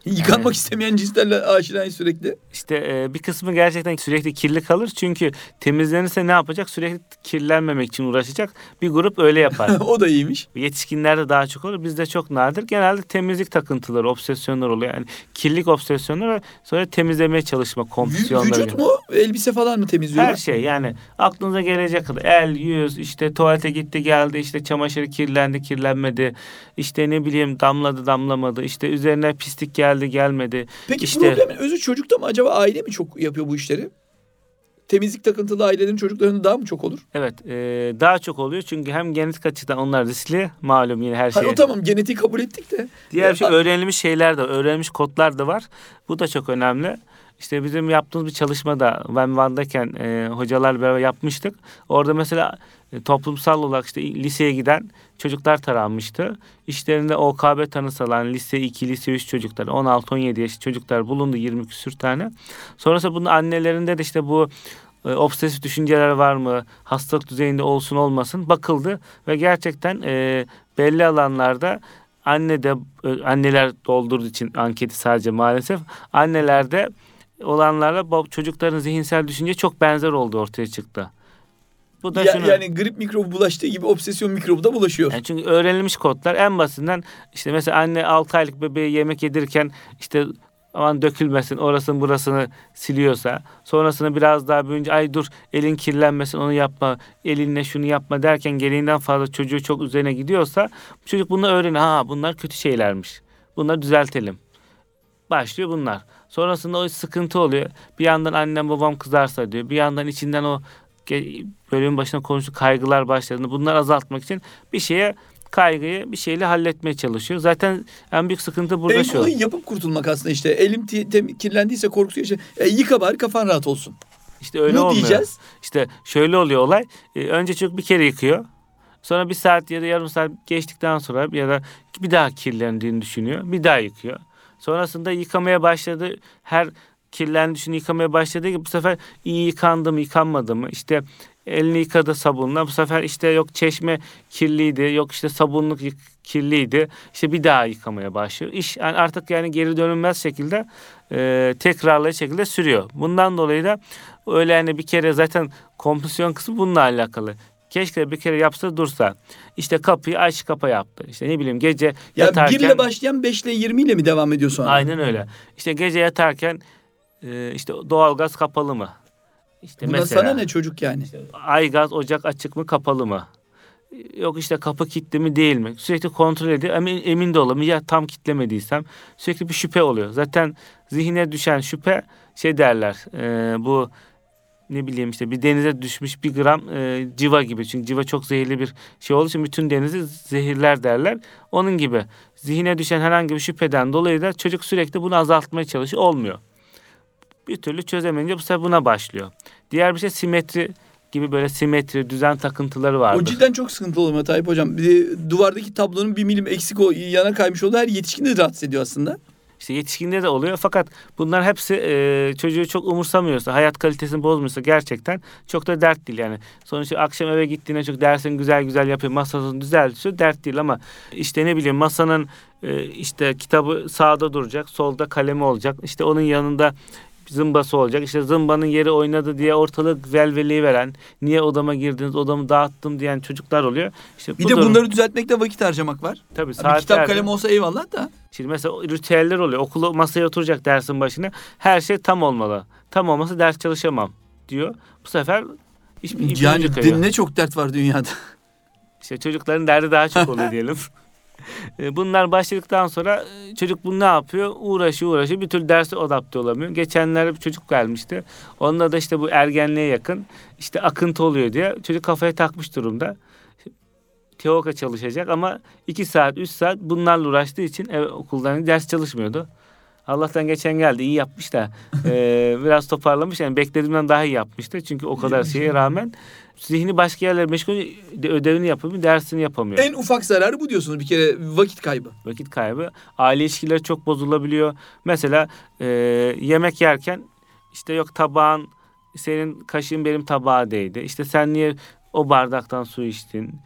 Speaker 1: Yıkanmak
Speaker 2: Evet.
Speaker 1: istemeyen cinslerle aşinayız sürekli.
Speaker 2: İşte e, bir kısmı gerçekten sürekli kirli kalır. Çünkü temizlenirse ne yapacak? Sürekli kirlenmemek için uğraşacak. Bir grup öyle yapar.
Speaker 1: O da iyiymiş.
Speaker 2: Yetişkinlerde daha çok olur. Bizde çok nadir. Genelde temizlik takıntıları, obsesyonlar oluyor. Yani kirlilik obsesyonları, sonra temizlemeye çalışma
Speaker 1: Vü-
Speaker 2: kompulsiyonları.
Speaker 1: Vücut mu? Elbise falan mı temizliyorlar?
Speaker 2: Her şey, yani aklınıza gelecek kadar. El, yüz, işte tuvalete gitti geldi, işte çamaşırı kirlendi kirlenmedi. İşte ne bileyim damladı damlamadı. İşte üzerine pislik geldi gelmedi.
Speaker 1: Peki
Speaker 2: İşte-
Speaker 1: problemin özü çocukta mı? Acaba aile mi çok yapıyor bu işleri? Temizlik takıntılı ailelerin çocuklarının daha mı çok olur?
Speaker 2: Evet, e, daha çok oluyor çünkü hem genetik açıdan onlar riskli, malum yine her şey.
Speaker 1: Hayır, o tamam, genetiği kabul ettik de.
Speaker 2: Diğer bir şey,
Speaker 1: Ya-
Speaker 2: öğrenilmiş şeyler de, öğrenilmiş kodlar da var. Bu da çok önemli. İşte bizim yaptığımız bir çalışmada ben Van'dayken e, hocalarla beraber yapmıştık. Orada mesela e, toplumsal olarak işte liseye giden çocuklar taranmıştı. İşlerinde O K B tanısı alan lise iki, lise üç çocuklar, on altı on yedi yaş çocuklar bulundu, yirmi küsür tane. Sonrasında bunun annelerinde de işte bu e, obsesif düşünceler var mı, hastalık düzeyinde olsun olmasın bakıldı ve gerçekten e, belli alanlarda anne de e, anneler doldurduğu için anketi sadece maalesef annelerde olanlarla bab- çocukların zihinsel düşünce çok benzer olduğu ortaya çıktı. Bu da
Speaker 1: Ya-
Speaker 2: şunu,
Speaker 1: yani grip mikrobu bulaştığı gibi obsesyon mikrobu da bulaşıyor.
Speaker 2: yani çünkü öğrenilmiş kodlar en basitinden işte mesela anne altı aylık bebeğe yemek yedirken işte aman dökülmesin orasını burasını siliyorsa, sonrasında biraz daha büyüyünce ay dur elin kirlenmesin onu yapma, elinle şunu yapma derken gereğinden fazla çocuğu çok üzerine gidiyorsa çocuk bunu öğreniyor. Ha, bunlar kötü şeylermiş. Bunları düzeltelim. Başlıyor bunlar. Sonrasında o sıkıntı oluyor. Bir yandan annem babam kızarsa diyor. Bir yandan içinden o ge- bölümün başına konuştuğu kaygılar başladığında bunları azaltmak için bir şeye kaygıyı bir şeyle halletmeye çalışıyor. Zaten en büyük sıkıntı burada
Speaker 1: En
Speaker 2: şu.
Speaker 1: kolayı yapıp kurtulmak aslında işte. Elim ti- tem- kirlendiyse korkusu yaşa. E, yıka bari kafan rahat olsun.
Speaker 2: İşte öyle
Speaker 1: Ne
Speaker 2: olmuyor.
Speaker 1: diyeceğiz?
Speaker 2: İşte şöyle oluyor olay. Ee, önce çocuk bir kere yıkıyor. Sonra bir saat ya da yarım saat geçtikten sonra ya da bir daha kirlendiğini düşünüyor. Bir daha yıkıyor. Sonrasında yıkamaya başladı. Her kirlendiğini düşünüyor, yıkamaya başladığı gibi bu sefer iyi yıkandı mı yıkanmadı mı? İşte elini yıkadı sabunla. Bu sefer işte yok çeşme kirliydi. Yok işte sabunluk yık- kirliydi. İşte bir daha yıkamaya başlıyor. İş yani artık yani geri dönülmez şekilde e, tekrarlı şekilde sürüyor. Bundan dolayı da öyle yani bir kere zaten kompulsiyon kısmı bununla alakalı. Keşke bir kere yapsa dursa. İşte kapıyı aç kapa yaptı. İşte ne bileyim gece
Speaker 1: Ya
Speaker 2: yatarken.
Speaker 1: birle başlayan beşle yirmi ile mi devam ediyor sonra?
Speaker 2: Aynen öyle. İşte gece yatarken e, işte doğalgaz kapalı mı? İşte
Speaker 1: Bundan
Speaker 2: mesela
Speaker 1: sana ne çocuk yani?
Speaker 2: ay gaz ocak açık mı kapalı mı? Yok işte kapı kilitli mi değil mi? Sürekli kontrol ediyor. Emin, emin de olamıyor. Ya tam kilitlemediysem sürekli bir şüphe oluyor. Zaten zihine düşen şüphe şey derler. E, bu ne bileyim işte bir denize düşmüş bir gram e, civa gibi. Çünkü civa çok zehirli bir şey olduğu için bütün denizi zehirler derler. Onun gibi zihine düşen herhangi bir şüpheden dolayı da çocuk sürekli bunu azaltmaya çalışıyor. Olmuyor. Bir türlü çözemeyince bu sefer buna başlıyor. Diğer bir şey simetri gibi, böyle simetri, düzen takıntıları vardır.
Speaker 1: O cidden çok sıkıntılı oluyor Tayyip Hocam. Bir de duvardaki tablonun bir milim eksik o yana kaymış olduğu her yetişkini de rahatsız ediyor aslında.
Speaker 2: İşte yetişkinde de oluyor fakat bunlar hepsi e, çocuğu çok umursamıyorsa, hayat kalitesini bozmuyorsa gerçekten çok da dert değil yani. Sonuçta akşam eve gittiğinde çok dersini güzel güzel yapıyor, masasını düzeltiyor, dert değil ama işte ne bileyim masanın e, işte kitabı sağda duracak, solda kalemi olacak, işte onun yanında zımbası olacak. İşte zımbanın yeri oynadı diye ortalık velveleyi veren, niye odama girdiniz, odamı dağıttım diyen çocuklar oluyor. İşte
Speaker 1: Bir
Speaker 2: bu
Speaker 1: de
Speaker 2: durum-
Speaker 1: bunları düzeltmekte vakit harcamak var.
Speaker 2: tabii
Speaker 1: Bir
Speaker 2: saatlerce.
Speaker 1: kitap kalem olsa eyvallah da.
Speaker 2: Şimdi mesela ritüeller oluyor. Okula masaya oturacak dersin başına. Her şey tam olmalı. Tam olmasa ders çalışamam diyor. Bu sefer iş, iş
Speaker 1: Yani
Speaker 2: ucu kayıyor.
Speaker 1: ne çok dert var dünyada.
Speaker 2: İşte çocukların derdi daha çok oluyor diyelim. E, Bunlar başladıktan sonra e, çocuk bunu ne yapıyor? Uğraşıyor uğraşıyor. Bir türlü derse adapte olamıyor. Geçenlerde bir çocuk gelmişti. Onunla da işte bu ergenliğe yakın işte akıntı oluyor diye. Çocuk kafaya takmış durumda. TEOK'a çalışacak ama iki saat, üç saat bunlarla uğraştığı için ev, okuldan ders çalışmıyordu. Allah'tan geçen geldi, iyi yapmış da e, biraz toparlamış. Yani beklediğimden daha iyi yapmıştı. Çünkü o kadar şeye rağmen zihni başka yerlere meşgul, ödevini yapamıyor, dersini yapamıyor.
Speaker 1: En ufak zararı bu diyorsunuz bir kere, vakit kaybı.
Speaker 2: Vakit kaybı. Aile ilişkileri çok bozulabiliyor. Mesela e, yemek yerken işte yok tabağın, senin kaşığın benim tabağa değdi. İşte sen niye o bardaktan su içtin?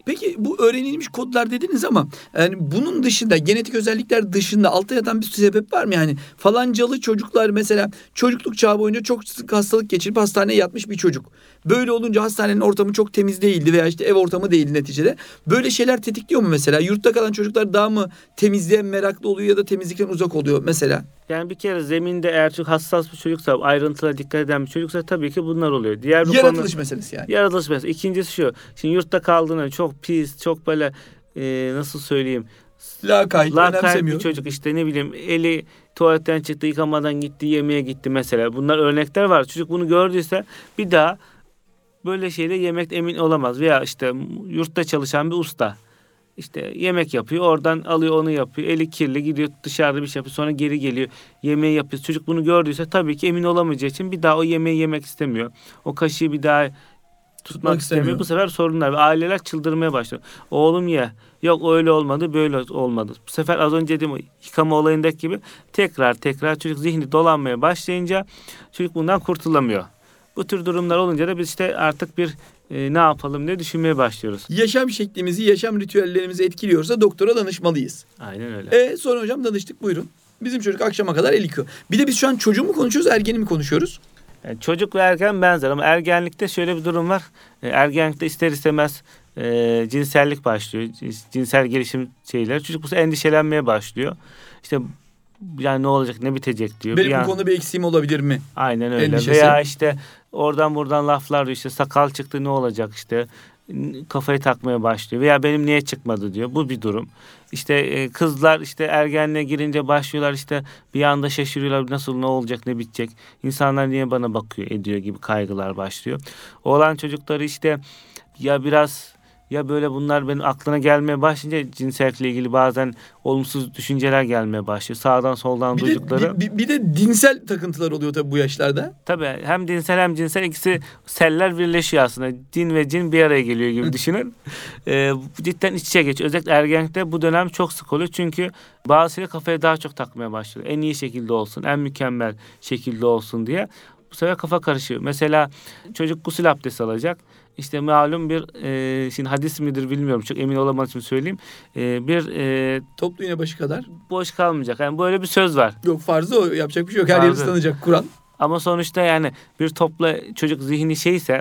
Speaker 1: Peki bu öğrenilmiş kodlar dediniz ama yani bunun dışında, genetik özellikler dışında altta yatan bir sebep var mı? Yani falancalı çocuklar mesela çocukluk çağı boyunca çok sık hastalık geçirip hastaneye yatmış bir çocuk. Böyle olunca hastanenin ortamı çok temiz değildi veya işte ev ortamı değildi neticede. Böyle şeyler tetikliyor mu mesela? Yurtta kalan çocuklar daha mı temizliğe meraklı oluyor ya da temizlikten uzak oluyor mesela?
Speaker 2: Yani bir kere zeminde eğer çok hassas bir çocuksa, ayrıntılara dikkat eden bir çocuksa tabii ki bunlar oluyor. Diğer bir
Speaker 1: Yaratılış
Speaker 2: konu,
Speaker 1: meselesi yani.
Speaker 2: yaratılış meselesi. İkincisi şu. Şimdi yurtta kaldığında çok pis, çok böyle e, nasıl söyleyeyim?
Speaker 1: Lakayt,
Speaker 2: Lakayt bir
Speaker 1: önemsemiyor.
Speaker 2: çocuk işte ne bileyim eli tuvaletten çıktı, yıkamadan gitti, yemeğe gitti mesela. Bunlar örnekler var. Çocuk bunu gördüyse bir daha böyle şeyle yemek emin olamaz. Veya işte yurtta çalışan bir usta. İşte yemek yapıyor, oradan alıyor onu yapıyor. Eli kirli, gidiyor dışarıda bir şey yapıyor. Sonra geri geliyor, yemeği yapıyor. Çocuk bunu gördüyse tabii ki emin olamayacağı için bir daha o yemeği yemek istemiyor. O kaşığı bir daha tutmak,
Speaker 1: Tutmak
Speaker 2: istemiyor.
Speaker 1: istemiyor.
Speaker 2: Bu sefer sorunlar ve aileler çıldırmaya başlıyor. Oğlum ye. Yok öyle olmadı, böyle olmadı. Bu sefer az önce dediğim yıkama olayındaki gibi tekrar tekrar çocuk zihni dolanmaya başlayınca çocuk bundan kurtulamıyor. Bu tür durumlar olunca da biz işte artık bir e, ne yapalım diye düşünmeye başlıyoruz.
Speaker 1: Yaşam şeklimizi, yaşam ritüellerimizi etkiliyorsa doktora danışmalıyız.
Speaker 2: Aynen öyle.
Speaker 1: E sonra hocam danıştık, buyurun. Bizim çocuk akşama kadar el yıkıyor. Bir de biz şu an çocuğu mu konuşuyoruz, ergeni mi konuşuyoruz?
Speaker 2: Yani çocuk ve ergen benzer ama ergenlikte şöyle bir durum var. E, ergenlikte ister istemez e, cinsellik başlıyor. Cinsel gelişim şeyler. Çocuk bu sefer endişelenmeye başlıyor. İşte yani ne olacak, ne bitecek diyor.
Speaker 1: Benim
Speaker 2: Bir
Speaker 1: bu
Speaker 2: an-
Speaker 1: konuda bir eksiğim olabilir mi?
Speaker 2: Aynen öyle.
Speaker 1: endişesi.
Speaker 2: Veya işte oradan buradan laflar diyor, işte sakal çıktı ne olacak, işte kafayı takmaya başlıyor. Veya benim niye çıkmadı diyor. Bu bir durum. İşte e, kızlar işte ergenliğe girince başlıyorlar, işte bir anda şaşırıyorlar, nasıl, ne olacak, ne bitecek. İnsanlar niye bana bakıyor ediyor gibi kaygılar başlıyor. Oğlan çocukları işte ya biraz ya böyle bunlar benim aklına gelmeye başlayınca cinsellikle ilgili bazen olumsuz düşünceler gelmeye başlıyor. Sağdan soldan
Speaker 1: Bir de,
Speaker 2: duydukları.
Speaker 1: bir, bir- bir de dinsel takıntılar oluyor tabii bu yaşlarda.
Speaker 2: Tabii hem dinsel hem cinsel ikisi seller birleşiyor aslında. Din ve cin bir araya geliyor gibi düşünün. Ee, cidden iç içe geçiyor. Özellikle ergenlikte bu dönem çok sık oluyor. Çünkü bazıları kafaya daha çok takmaya başlıyor. En iyi şekilde olsun, en mükemmel şekilde olsun diye. Bu sefer kafa karışıyor. Mesela çocuk gusül abdesti alacak. İşte malum bir e, şimdi hadis midir bilmiyorum, çok emin olamadığım için söyleyeyim. E, bir e,
Speaker 1: Toplu iğne başı kadar.
Speaker 2: boş kalmayacak. Yani böyle bir söz var.
Speaker 1: Yok, farzı o, yapacak bir şey yok. Her yeri
Speaker 2: Farzı.
Speaker 1: ıslanacak Kur'an.
Speaker 2: Ama sonuçta yani bir topla çocuk zihni şeyse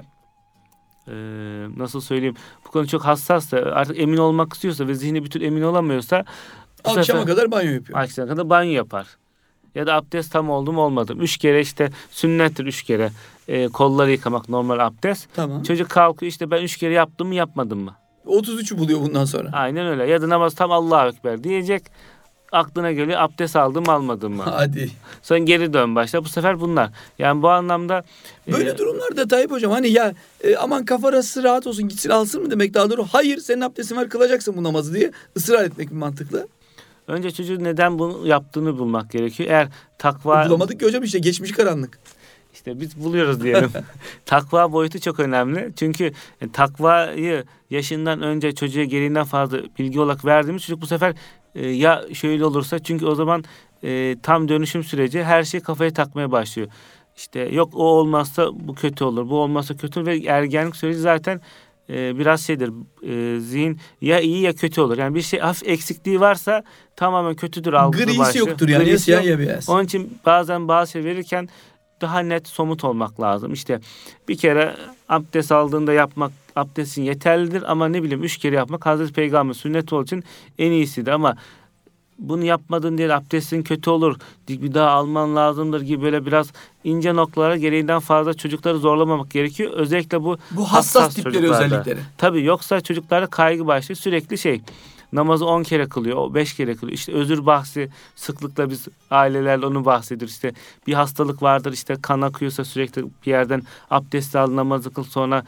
Speaker 2: e, nasıl söyleyeyim, bu konu çok hassassa, artık emin olmak istiyorsa ve zihni bir türlü emin olamıyorsa bu
Speaker 1: Akşama
Speaker 2: sefer
Speaker 1: kadar banyo yapıyor.
Speaker 2: akşama kadar banyo yapar. Ya da abdest tam oldu mu olmadı mı? Üç kere işte sünnettir üç kere e, kolları yıkamak normal abdest.
Speaker 1: Tamam.
Speaker 2: Çocuk kalkıyor işte ben üç kere yaptım mı yapmadım mı?
Speaker 1: otuz üçü buluyor bundan sonra.
Speaker 2: Aynen öyle. Ya da namaz tam Allahu Ekber diyecek. Aklına geliyor abdest aldım almadım mı?
Speaker 1: Hadi.
Speaker 2: Sonra geri dön başla. Bu sefer bunlar. Yani bu anlamda
Speaker 1: Böyle
Speaker 2: e,
Speaker 1: durumlarda Tayyip Hocam hani ya e, aman kafarası rahat olsun gitsin alsın mı demek daha doğru. Hayır, senin abdestin var, kılacaksın bu namazı diye ısrar etmek mi mantıklı?
Speaker 2: önce çocuğun neden bunu yaptığını bulmak gerekiyor. Eğer takva,
Speaker 1: Bulamadık ki hocam, işte geçmiş karanlık.
Speaker 2: işte biz buluyoruz diyelim. Takva boyutu çok önemli. Çünkü e, takvayı yaşından önce çocuğa gereğinden fazla bilgi olarak verdiğimiz çocuk bu sefer e, ya şöyle olursa, çünkü o zaman e, tam dönüşüm süreci her şeyi kafaya takmaya başlıyor. İşte yok o olmazsa bu kötü olur, bu olmazsa kötü olur ve ergenlik süreci zaten e, biraz şeydir, e, zihin ya iyi ya kötü olur. Yani bir şey hafif eksikliği varsa tamamen kötüdür algısı
Speaker 1: Grisi
Speaker 2: başlıyor.
Speaker 1: yoktur yani, ya
Speaker 2: Grisi
Speaker 1: siyah
Speaker 2: yok.
Speaker 1: ya beyaz.
Speaker 2: Onun için bazen bazı şey verirken daha net, somut olmak lazım. İşte bir kere abdest aldığında yapmak abdestin yeterlidir ama ne bileyim üç kere yapmak Hazreti Peygamber sünnet olduğu için en iyisidir ama bunu yapmadın diye abdestin kötü olur, bir daha alman lazımdır gibi böyle biraz ince noktalara gereğinden fazla çocukları zorlamamak gerekiyor. Özellikle bu
Speaker 1: Bu hassas,
Speaker 2: hassas
Speaker 1: tipleri
Speaker 2: çocuklarda.
Speaker 1: özellikleri.
Speaker 2: Tabii yoksa çocuklarda kaygı başlıyor. Sürekli şey, namazı on kere kılıyor, beş kere kılıyor. İşte özür bahsi sıklıkla biz ailelerle onu bahsediyoruz. İşte bir hastalık vardır, işte kan akıyorsa sürekli bir yerden abdest al, namazı kıl, sonra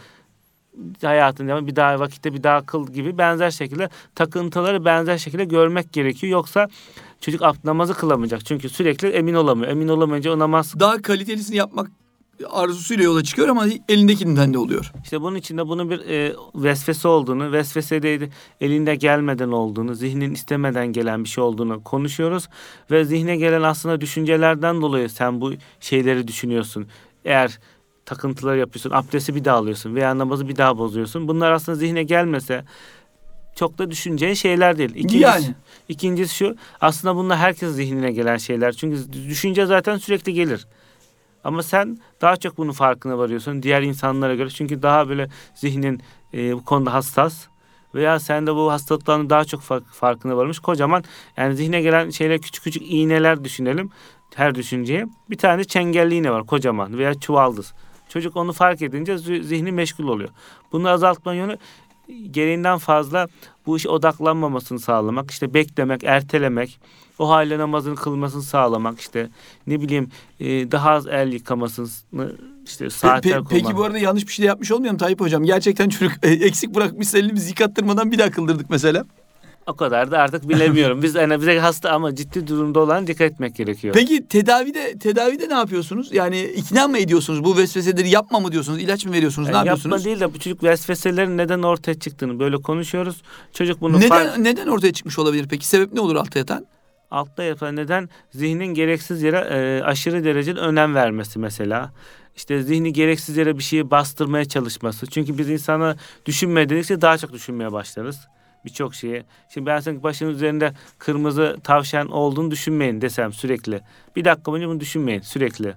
Speaker 2: hayatında bir daha vakitte bir daha kıl gibi benzer şekilde takıntıları benzer şekilde görmek gerekiyor. Yoksa çocuk namazı kılamayacak. Çünkü sürekli emin olamıyor. Emin olamayınca o namaz...
Speaker 1: Daha kalitelisini yapmak arzusuyla yola çıkıyor ama elindekinden de oluyor.
Speaker 2: İşte bunun içinde bunun bir e, vesvese olduğunu, vesvese de elinde gelmeden olduğunu, zihnin istemeden gelen bir şey olduğunu konuşuyoruz. Ve zihne gelen aslında düşüncelerden dolayı sen bu şeyleri düşünüyorsun. Eğer takıntılar yapıyorsun, abdesti bir daha alıyorsun veya namazı bir daha bozuyorsun. Bunlar aslında zihne gelmese, çok da düşüneceğin şeyler değil. İkincisi,
Speaker 1: Yani.
Speaker 2: ikincisi şu, aslında bunlar herkes zihnine gelen şeyler. Çünkü düşünce zaten sürekli gelir. Ama sen daha çok bunun farkına varıyorsun diğer insanlara göre. Çünkü daha böyle zihnin e, bu konuda hassas. Veya sen de bu hastalıkların daha çok farkına varmış. Kocaman, yani zihne gelen şeyler, küçük küçük iğneler düşünelim her düşünceye. Bir tane çengelli iğne var kocaman veya çuvaldız. Çocuk onu fark edince zihni meşgul oluyor. Bunu azaltma yönü, gereğinden fazla bu işe odaklanmamasını sağlamak, işte beklemek, ertelemek, o haliyle namazını kılmasını sağlamak, işte ne bileyim e, daha az el yıkamasını, işte saatler
Speaker 1: Pe- pe- Peki
Speaker 2: kullanmak.
Speaker 1: bu arada yanlış bir şey de yapmış olmayalım Tayyip Hocam? Gerçekten çocuk e, eksik bırakmış, elini biz yıkattırmadan bir daha kıldırdık mesela.
Speaker 2: O kadar da artık bilemiyorum. Biz yani bize hasta ama ciddi durumda olan dikkat etmek gerekiyor.
Speaker 1: Peki tedavide tedavide ne yapıyorsunuz? Yani ikna mı ediyorsunuz? Bu vesveseleri yapma mı diyorsunuz? İlaç mı veriyorsunuz?
Speaker 2: Yani
Speaker 1: ne yapıyorsunuz?
Speaker 2: yapma değil de bu çocuk vesveselerin neden ortaya çıktığını böyle konuşuyoruz. Çocuk bunu
Speaker 1: Neden
Speaker 2: fark...
Speaker 1: neden ortaya çıkmış olabilir peki? Sebep ne olur altta yatan?
Speaker 2: Altta yapan neden zihnin gereksiz yere e, aşırı derecede önem vermesi mesela. İşte zihni gereksiz yere bir şeyi bastırmaya çalışması. Çünkü biz insana düşünme dedikçe daha çok düşünmeye başlarız. Birçok şeyi. Şimdi ben senin başının üzerinde kırmızı tavşan olduğunu düşünmeyin desem sürekli. Bir dakika boyunca bunu düşünmeyin sürekli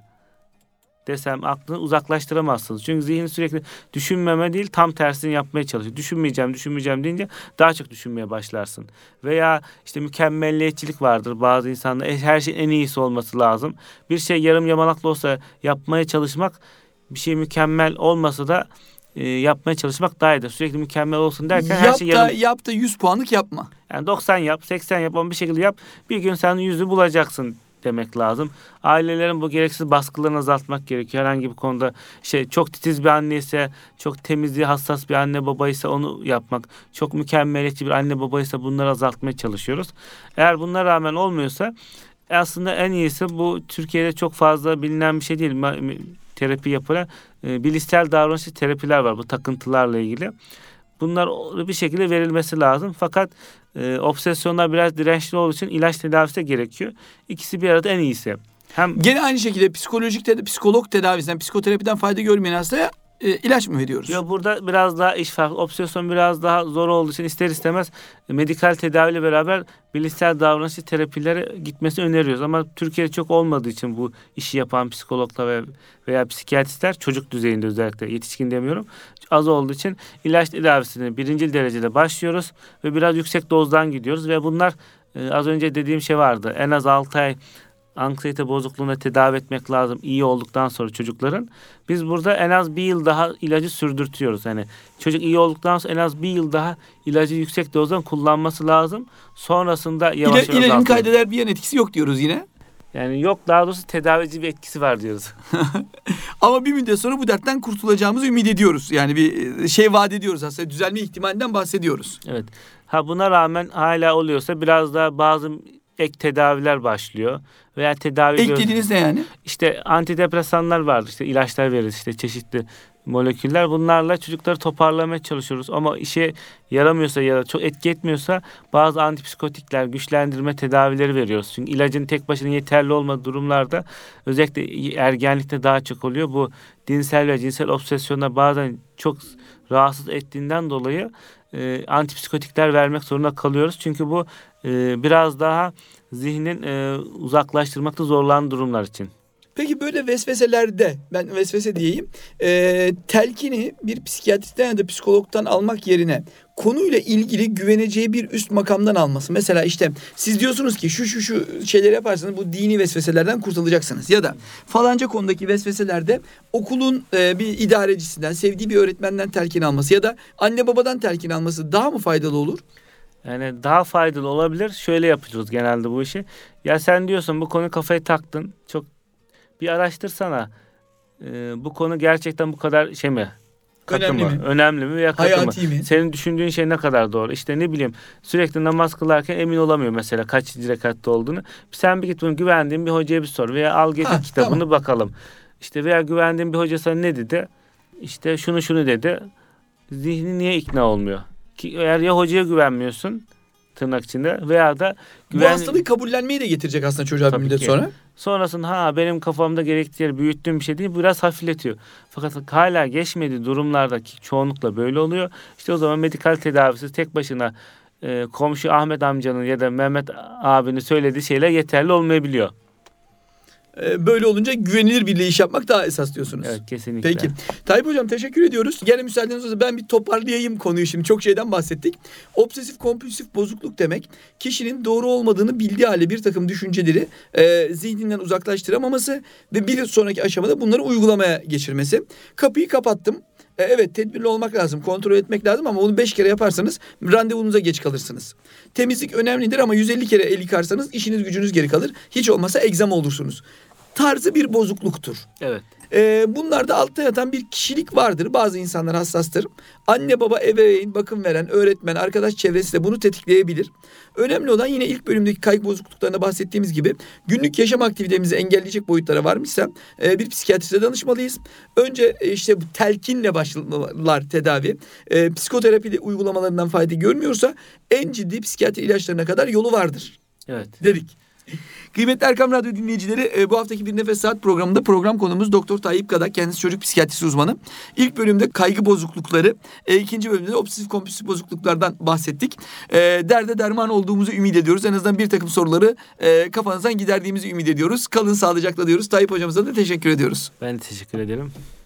Speaker 2: desem aklını uzaklaştıramazsınız. Çünkü zihin sürekli düşünmeme değil, tam tersini yapmaya çalışıyor. Düşünmeyeceğim, düşünmeyeceğim deyince daha çok düşünmeye başlarsın. Veya işte mükemmelliyetçilik vardır. Bazı insanlar her şeyin en iyisi olması lazım. Bir şey yarım yamalaklı olsa yapmaya çalışmak, bir şey mükemmel olmasa da e, yapmaya çalışmak daha iyidir. Sürekli mükemmel olsun derken her
Speaker 1: Yap
Speaker 2: şey
Speaker 1: da,
Speaker 2: yarım...
Speaker 1: yap da yüz puanlık yapma.
Speaker 2: Yani doksan yap, seksen yap, ama bir şekilde yap. Bir gün sen yüzü bulacaksın demek lazım. Ailelerin bu gereksiz baskılarını azaltmak gerekiyor. Herhangi bir konuda şey, çok titiz bir anne ise, çok temizliğe hassas bir anne babaysa onu yapmak. Çok mükemmeliyetçi bir anne babaysa bunları azaltmaya çalışıyoruz. Eğer bunlara rağmen olmuyorsa aslında en iyisi, bu Türkiye'de çok fazla bilinen bir şey değil. Terapi yapılan e, bilişsel davranışçı terapiler var bu takıntılarla ilgili. Bunlar bir şekilde verilmesi lazım. Fakat e, obsesyonlar biraz dirençli olduğu için ilaç tedavisi de gerekiyor. İkisi bir arada en iyisi. Hem
Speaker 1: Gene aynı şekilde psikolojik te- psikolog tedavisinden, psikoterapiden fayda görmeyen hastaya e, ilaç mı veriyoruz?
Speaker 2: ya burada biraz daha iş farklı. Obsesyon biraz daha zor olduğu için ister istemez e, medikal tedaviyle beraber bilişsel davranışçı terapilere gitmesini öneriyoruz. Ama Türkiye'de çok olmadığı için bu işi yapan psikologlar ve veya psikiyatristler, çocuk düzeyinde özellikle, yetişkin demiyorum, az olduğu için ilaç tedavisine birinci derecede başlıyoruz ve biraz yüksek dozdan gidiyoruz ve bunlar e, az önce dediğim şey vardı. En az altı ay anksiyete bozukluğuna tedavi etmek lazım iyi olduktan sonra çocukların. Biz burada en az bir yıl daha ilacı sürdürtüyoruz. Yani çocuk iyi olduktan sonra en az bir yıl daha ilacı yüksek dozdan kullanması lazım. Sonrasında yavaş
Speaker 1: İla,
Speaker 2: yavaş
Speaker 1: ilacın
Speaker 2: azaltıyoruz.
Speaker 1: kaydeder bir yan etkisi yok diyoruz yine.
Speaker 2: Yani yok, daha doğrusu tedavici bir etkisi var diyoruz.
Speaker 1: Ama bir müddet sonra bu dertten kurtulacağımızı ümit ediyoruz. Yani bir şey vaat ediyoruz aslında. Düzelme ihtimalinden bahsediyoruz.
Speaker 2: Evet. Ha buna rağmen hala oluyorsa biraz daha bazı ek tedaviler başlıyor. Veya tedavi...
Speaker 1: Ek dediğiniz ne yani?
Speaker 2: İşte antidepresanlar vardır. İşte ilaçlar veririz. İşte çeşitli moleküller. Bunlarla çocukları toparlamaya çalışıyoruz. Ama işe yaramıyorsa ya da çok etki etmiyorsa bazı antipsikotikler, güçlendirme tedavileri veriyoruz. Çünkü ilacın tek başına yeterli olmadığı durumlarda, özellikle ergenlikte daha çok oluyor. Bu dinsel ve cinsel obsesyonlar bazen çok rahatsız ettiğinden dolayı e, antipsikotikler vermek zorunda kalıyoruz. Çünkü bu e, biraz daha zihnin e, uzaklaştırmakta zorlanan durumlar için.
Speaker 1: Peki böyle vesveselerde, ben vesvese diyeyim, e, telkini bir psikiyatristten ya da psikologdan almak yerine konuyla ilgili güveneceği bir üst makamdan alması. Mesela işte siz diyorsunuz ki şu şu şu şeyleri yaparsanız bu dini vesveselerden kurtulacaksınız. Ya da falanca konudaki vesveselerde okulun e, bir idarecisinden, sevdiği bir öğretmenden telkin alması ya da anne babadan telkin alması daha mı faydalı olur?
Speaker 2: Yani daha faydalı olabilir. Şöyle yapıyoruz genelde bu işi. Ya sen diyorsun bu konu kafayı taktın. Çok bir araştırsana. Ee, bu konu gerçekten bu kadar şey mi? Katı
Speaker 1: Önemli
Speaker 2: mı?
Speaker 1: mi?
Speaker 2: Önemli mi veya katı
Speaker 1: Hayati
Speaker 2: mı?
Speaker 1: mi?
Speaker 2: Senin düşündüğün şey ne kadar doğru? İşte ne bileyim, sürekli namaz kılarken emin olamıyor mesela kaçıncı rekatta olduğunu. Sen bir git bunu güvendiğin bir hocaya bir sor veya al getir
Speaker 1: Ha,
Speaker 2: kitabını
Speaker 1: tamam.
Speaker 2: bakalım. İşte veya güvendiğin bir hoca sana ne dedi? İşte şunu şunu dedi. Zihni niye ikna olmuyor? Ki eğer ya hocaya güvenmiyorsun, tırnak içinde veya da
Speaker 1: Bu
Speaker 2: güven...
Speaker 1: hastalığı kabullenmeyi de getirecek aslında çocuğa bir
Speaker 2: Tabii
Speaker 1: müddet
Speaker 2: ki.
Speaker 1: sonra.
Speaker 2: Sonrasında ha benim kafamda gerektiği yeri büyüttüğüm bir şey değil, biraz hafifletiyor. Fakat hala geçmediği durumlarda ki çoğunlukla böyle oluyor. İşte o zaman medikal tedavisi tek başına e, komşu Ahmet amcanın ya da Mehmet abinin söylediği şeyler yeterli olmayabiliyor.
Speaker 1: Ee, Böyle olunca güvenilir bir iş yapmak daha esas diyorsunuz.
Speaker 2: Evet, kesinlikle.
Speaker 1: Peki. Tayyip Hocam teşekkür ediyoruz. Gene müsaadeniz olursa ben bir toparlayayım konuyu şimdi. Çok şeyden bahsettik. Obsesif kompulsif bozukluk demek kişinin doğru olmadığını bildiği halde bir takım düşünceleri e, zihninden uzaklaştıramaması ve bir sonraki aşamada bunları uygulamaya geçirmesi. Kapıyı kapattım. E, evet, tedbirli olmak lazım, kontrol etmek lazım ama onu beş kere yaparsanız randevunuza geç kalırsınız. Temizlik önemlidir ama yüz elli kere el yıkarsanız işiniz gücünüz geri kalır. Hiç olmasa egzama olursunuz. Tarzı bir bozukluktur.
Speaker 2: Evet.
Speaker 1: Ee, bunlarda altta yatan bir kişilik vardır. Bazı insanlar hassastır. Anne baba, ebeveyn, bakım veren, öğretmen, arkadaş çevresi de bunu tetikleyebilir. Önemli olan yine ilk bölümdeki kaygı bozukluklarına bahsettiğimiz gibi günlük yaşam aktivitemizi engelleyecek boyutlara varmışsa e, bir psikiyatriste danışmalıyız. Önce e, işte bu telkinle başlar tedavi. E, psikoterapi uygulamalarından fayda görmüyorsa en ciddi psikiyatri ilaçlarına kadar yolu vardır.
Speaker 2: Evet.
Speaker 1: Dedik. Kıymetli Erkam Radyo dinleyicileri, e, bu haftaki Bir Nefes Saat programında program konumuz Doktor Tayyip Kadak. Kendisi çocuk psikiyatrisi uzmanı. İlk bölümde kaygı bozuklukları, e, ikinci bölümde de obsesif kompulsif bozukluklardan bahsettik. E, derde derman olduğumuzu ümit ediyoruz. En azından bir takım soruları e, kafanızdan giderdiğimizi ümit ediyoruz. Kalın sağlıcakla diyoruz. Tayyip hocamıza da teşekkür ediyoruz.
Speaker 2: Ben de teşekkür ederim.